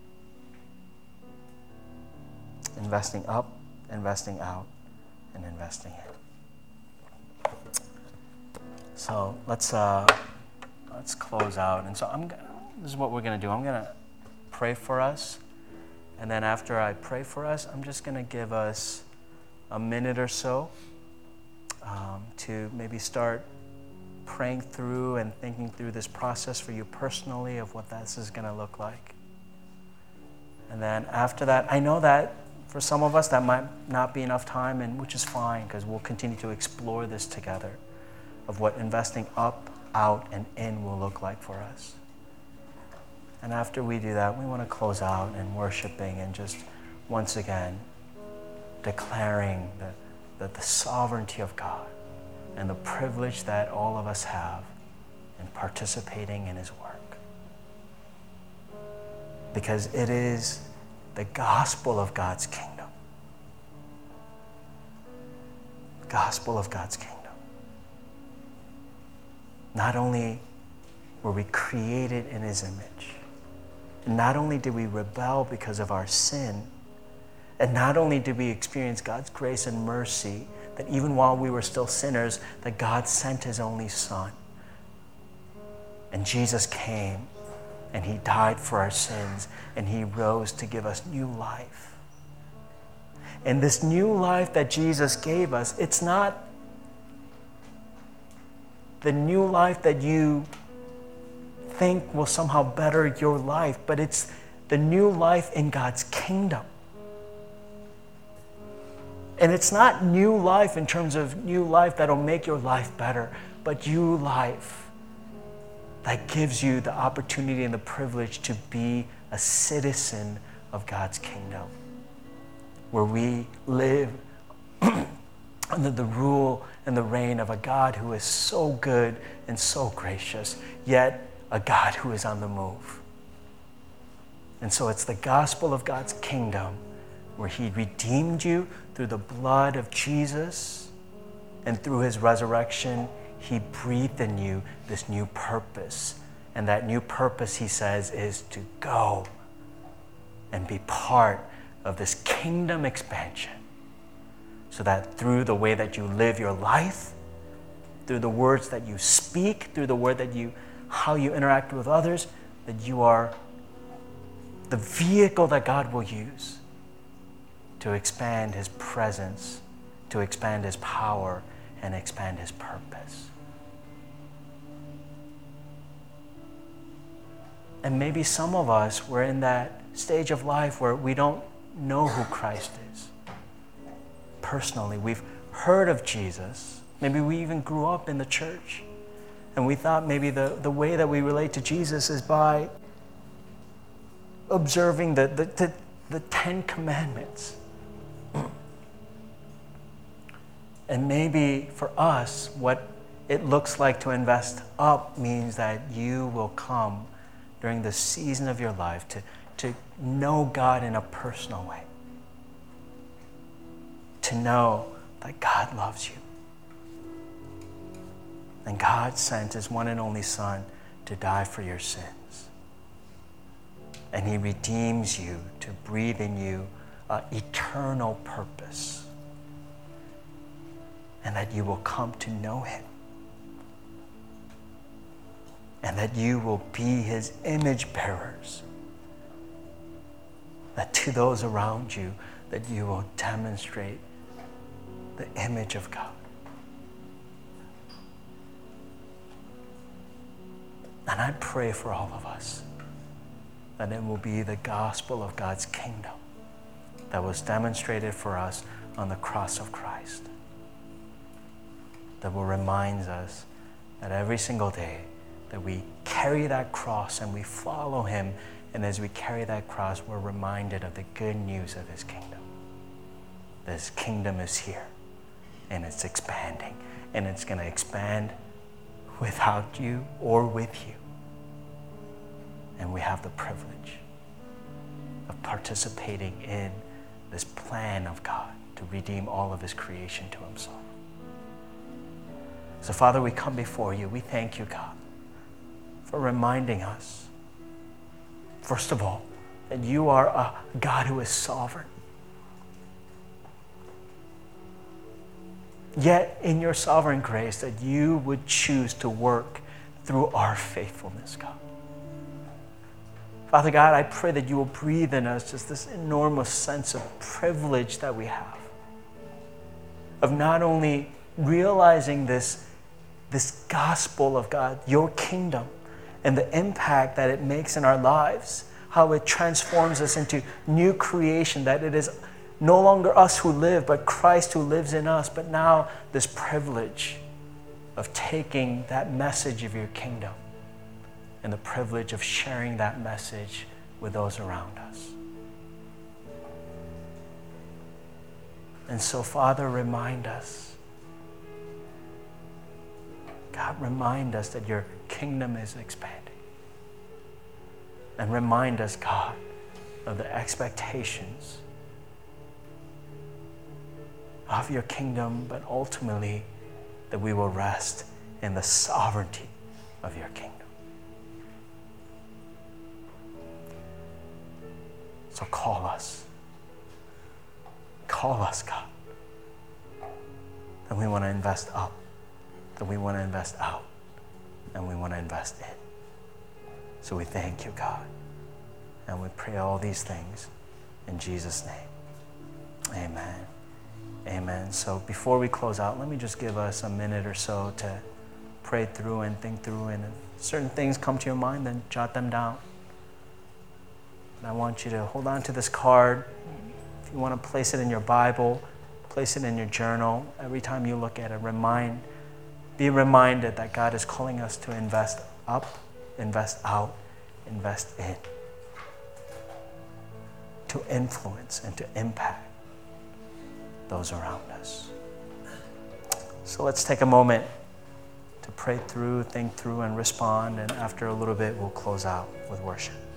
Investing up, investing out, and investing in. So let's uh, let's close out. And so I'm. This is what we're going to do. I'm going to pray for us. And then after I pray for us, I'm just going to give us a minute or so um, to maybe start praying through and thinking through this process for you personally of what this is going to look like. And then after that, I know that For some of us, that might not be enough time, and which is fine, because we'll continue to explore this together of what investing up, out, and in will look like for us. And after we do that, we want to close out in worshiping and just once again declaring the, the, the sovereignty of God and the privilege that all of us have in participating in His work. Because it is the gospel of God's kingdom. Gospel of God's kingdom. Not only were we created in His image, and not only did we rebel because of our sin, and not only did we experience God's grace and mercy, that even while we were still sinners, that God sent His only Son. And Jesus came, and He died for our sins, and He rose to give us new life. And this new life that Jesus gave us, it's not the new life that you think will somehow better your life, but it's the new life in God's kingdom. And it's not new life in terms of new life that'll make your life better, but new life that gives you the opportunity and the privilege to be a citizen of God's kingdom, where we live under the rule and the reign of a God who is so good and so gracious, yet a God who is on the move. And so it's the gospel of God's kingdom, where He redeemed you through the blood of Jesus, and through His resurrection, He breathed in you this new purpose. And that new purpose, He says, is to go and be part of this kingdom expansion, so that through the way that you live your life, through the words that you speak, through the word that you, how you interact with others, that you are the vehicle that God will use to expand His presence, to expand His power, and expand His purpose. And maybe some of us, we're in that stage of life where we don't know who Christ is. Personally, we've heard of Jesus. Maybe we even grew up in the church, and we thought maybe the, the way that we relate to Jesus is by observing the, the, the, the Ten Commandments. And maybe for us, what it looks like to invest up means that you will come during the season of your life to, to know God in a personal way. To know that God loves you. And God sent His one and only Son to die for your sins. And He redeems you to breathe in you an eternal purpose. And that you will come to know Him. And that you will be His image bearers. That to those around you, that you will demonstrate the image of God. And I pray for all of us that it will be the gospel of God's kingdom that was demonstrated for us on the cross of Christ, that will remind us that every single day that we carry that cross and we follow Him, and as we carry that cross, we're reminded of the good news of His kingdom. This kingdom is here, and it's expanding, and it's going to expand without you or with you. And we have the privilege of participating in this plan of God to redeem all of His creation to Himself. So, Father, we come before You. We thank You, God, for reminding us, first of all, that You are a God who is sovereign. Yet, in Your sovereign grace, that You would choose to work through our faithfulness, God. Father God, I pray that You will breathe in us just this enormous sense of privilege that we have, of not only realizing this, this gospel of God, Your kingdom, and the impact that it makes in our lives, how it transforms us into new creation, that it is No longer us who live, but Christ who lives in us. But now this privilege of taking that message of your kingdom and the privilege of sharing that message with those around us. And so, Father, remind us. God, remind us that your kingdom is expanding. And remind us, God, of the expectations of your kingdom, but ultimately that we will rest in the sovereignty of your kingdom. So call us. Call us, God. That we want to invest up, that we want to invest out, and we want to invest in. So we thank you, God. And we pray all these things in Jesus' name. Amen. Amen. So before we close out, let me just give us a minute or so to pray through and think through. And if certain things come to your mind, then jot them down. And I want you to hold on to this card. If you want to place it in your Bible, place it in your journal. Every time you look at it, remind, be reminded that God is calling us to invest up, invest out, invest in, to influence and to impact those around us. So let's take a moment to pray through, think through, and respond. And after a little bit, we'll close out with worship.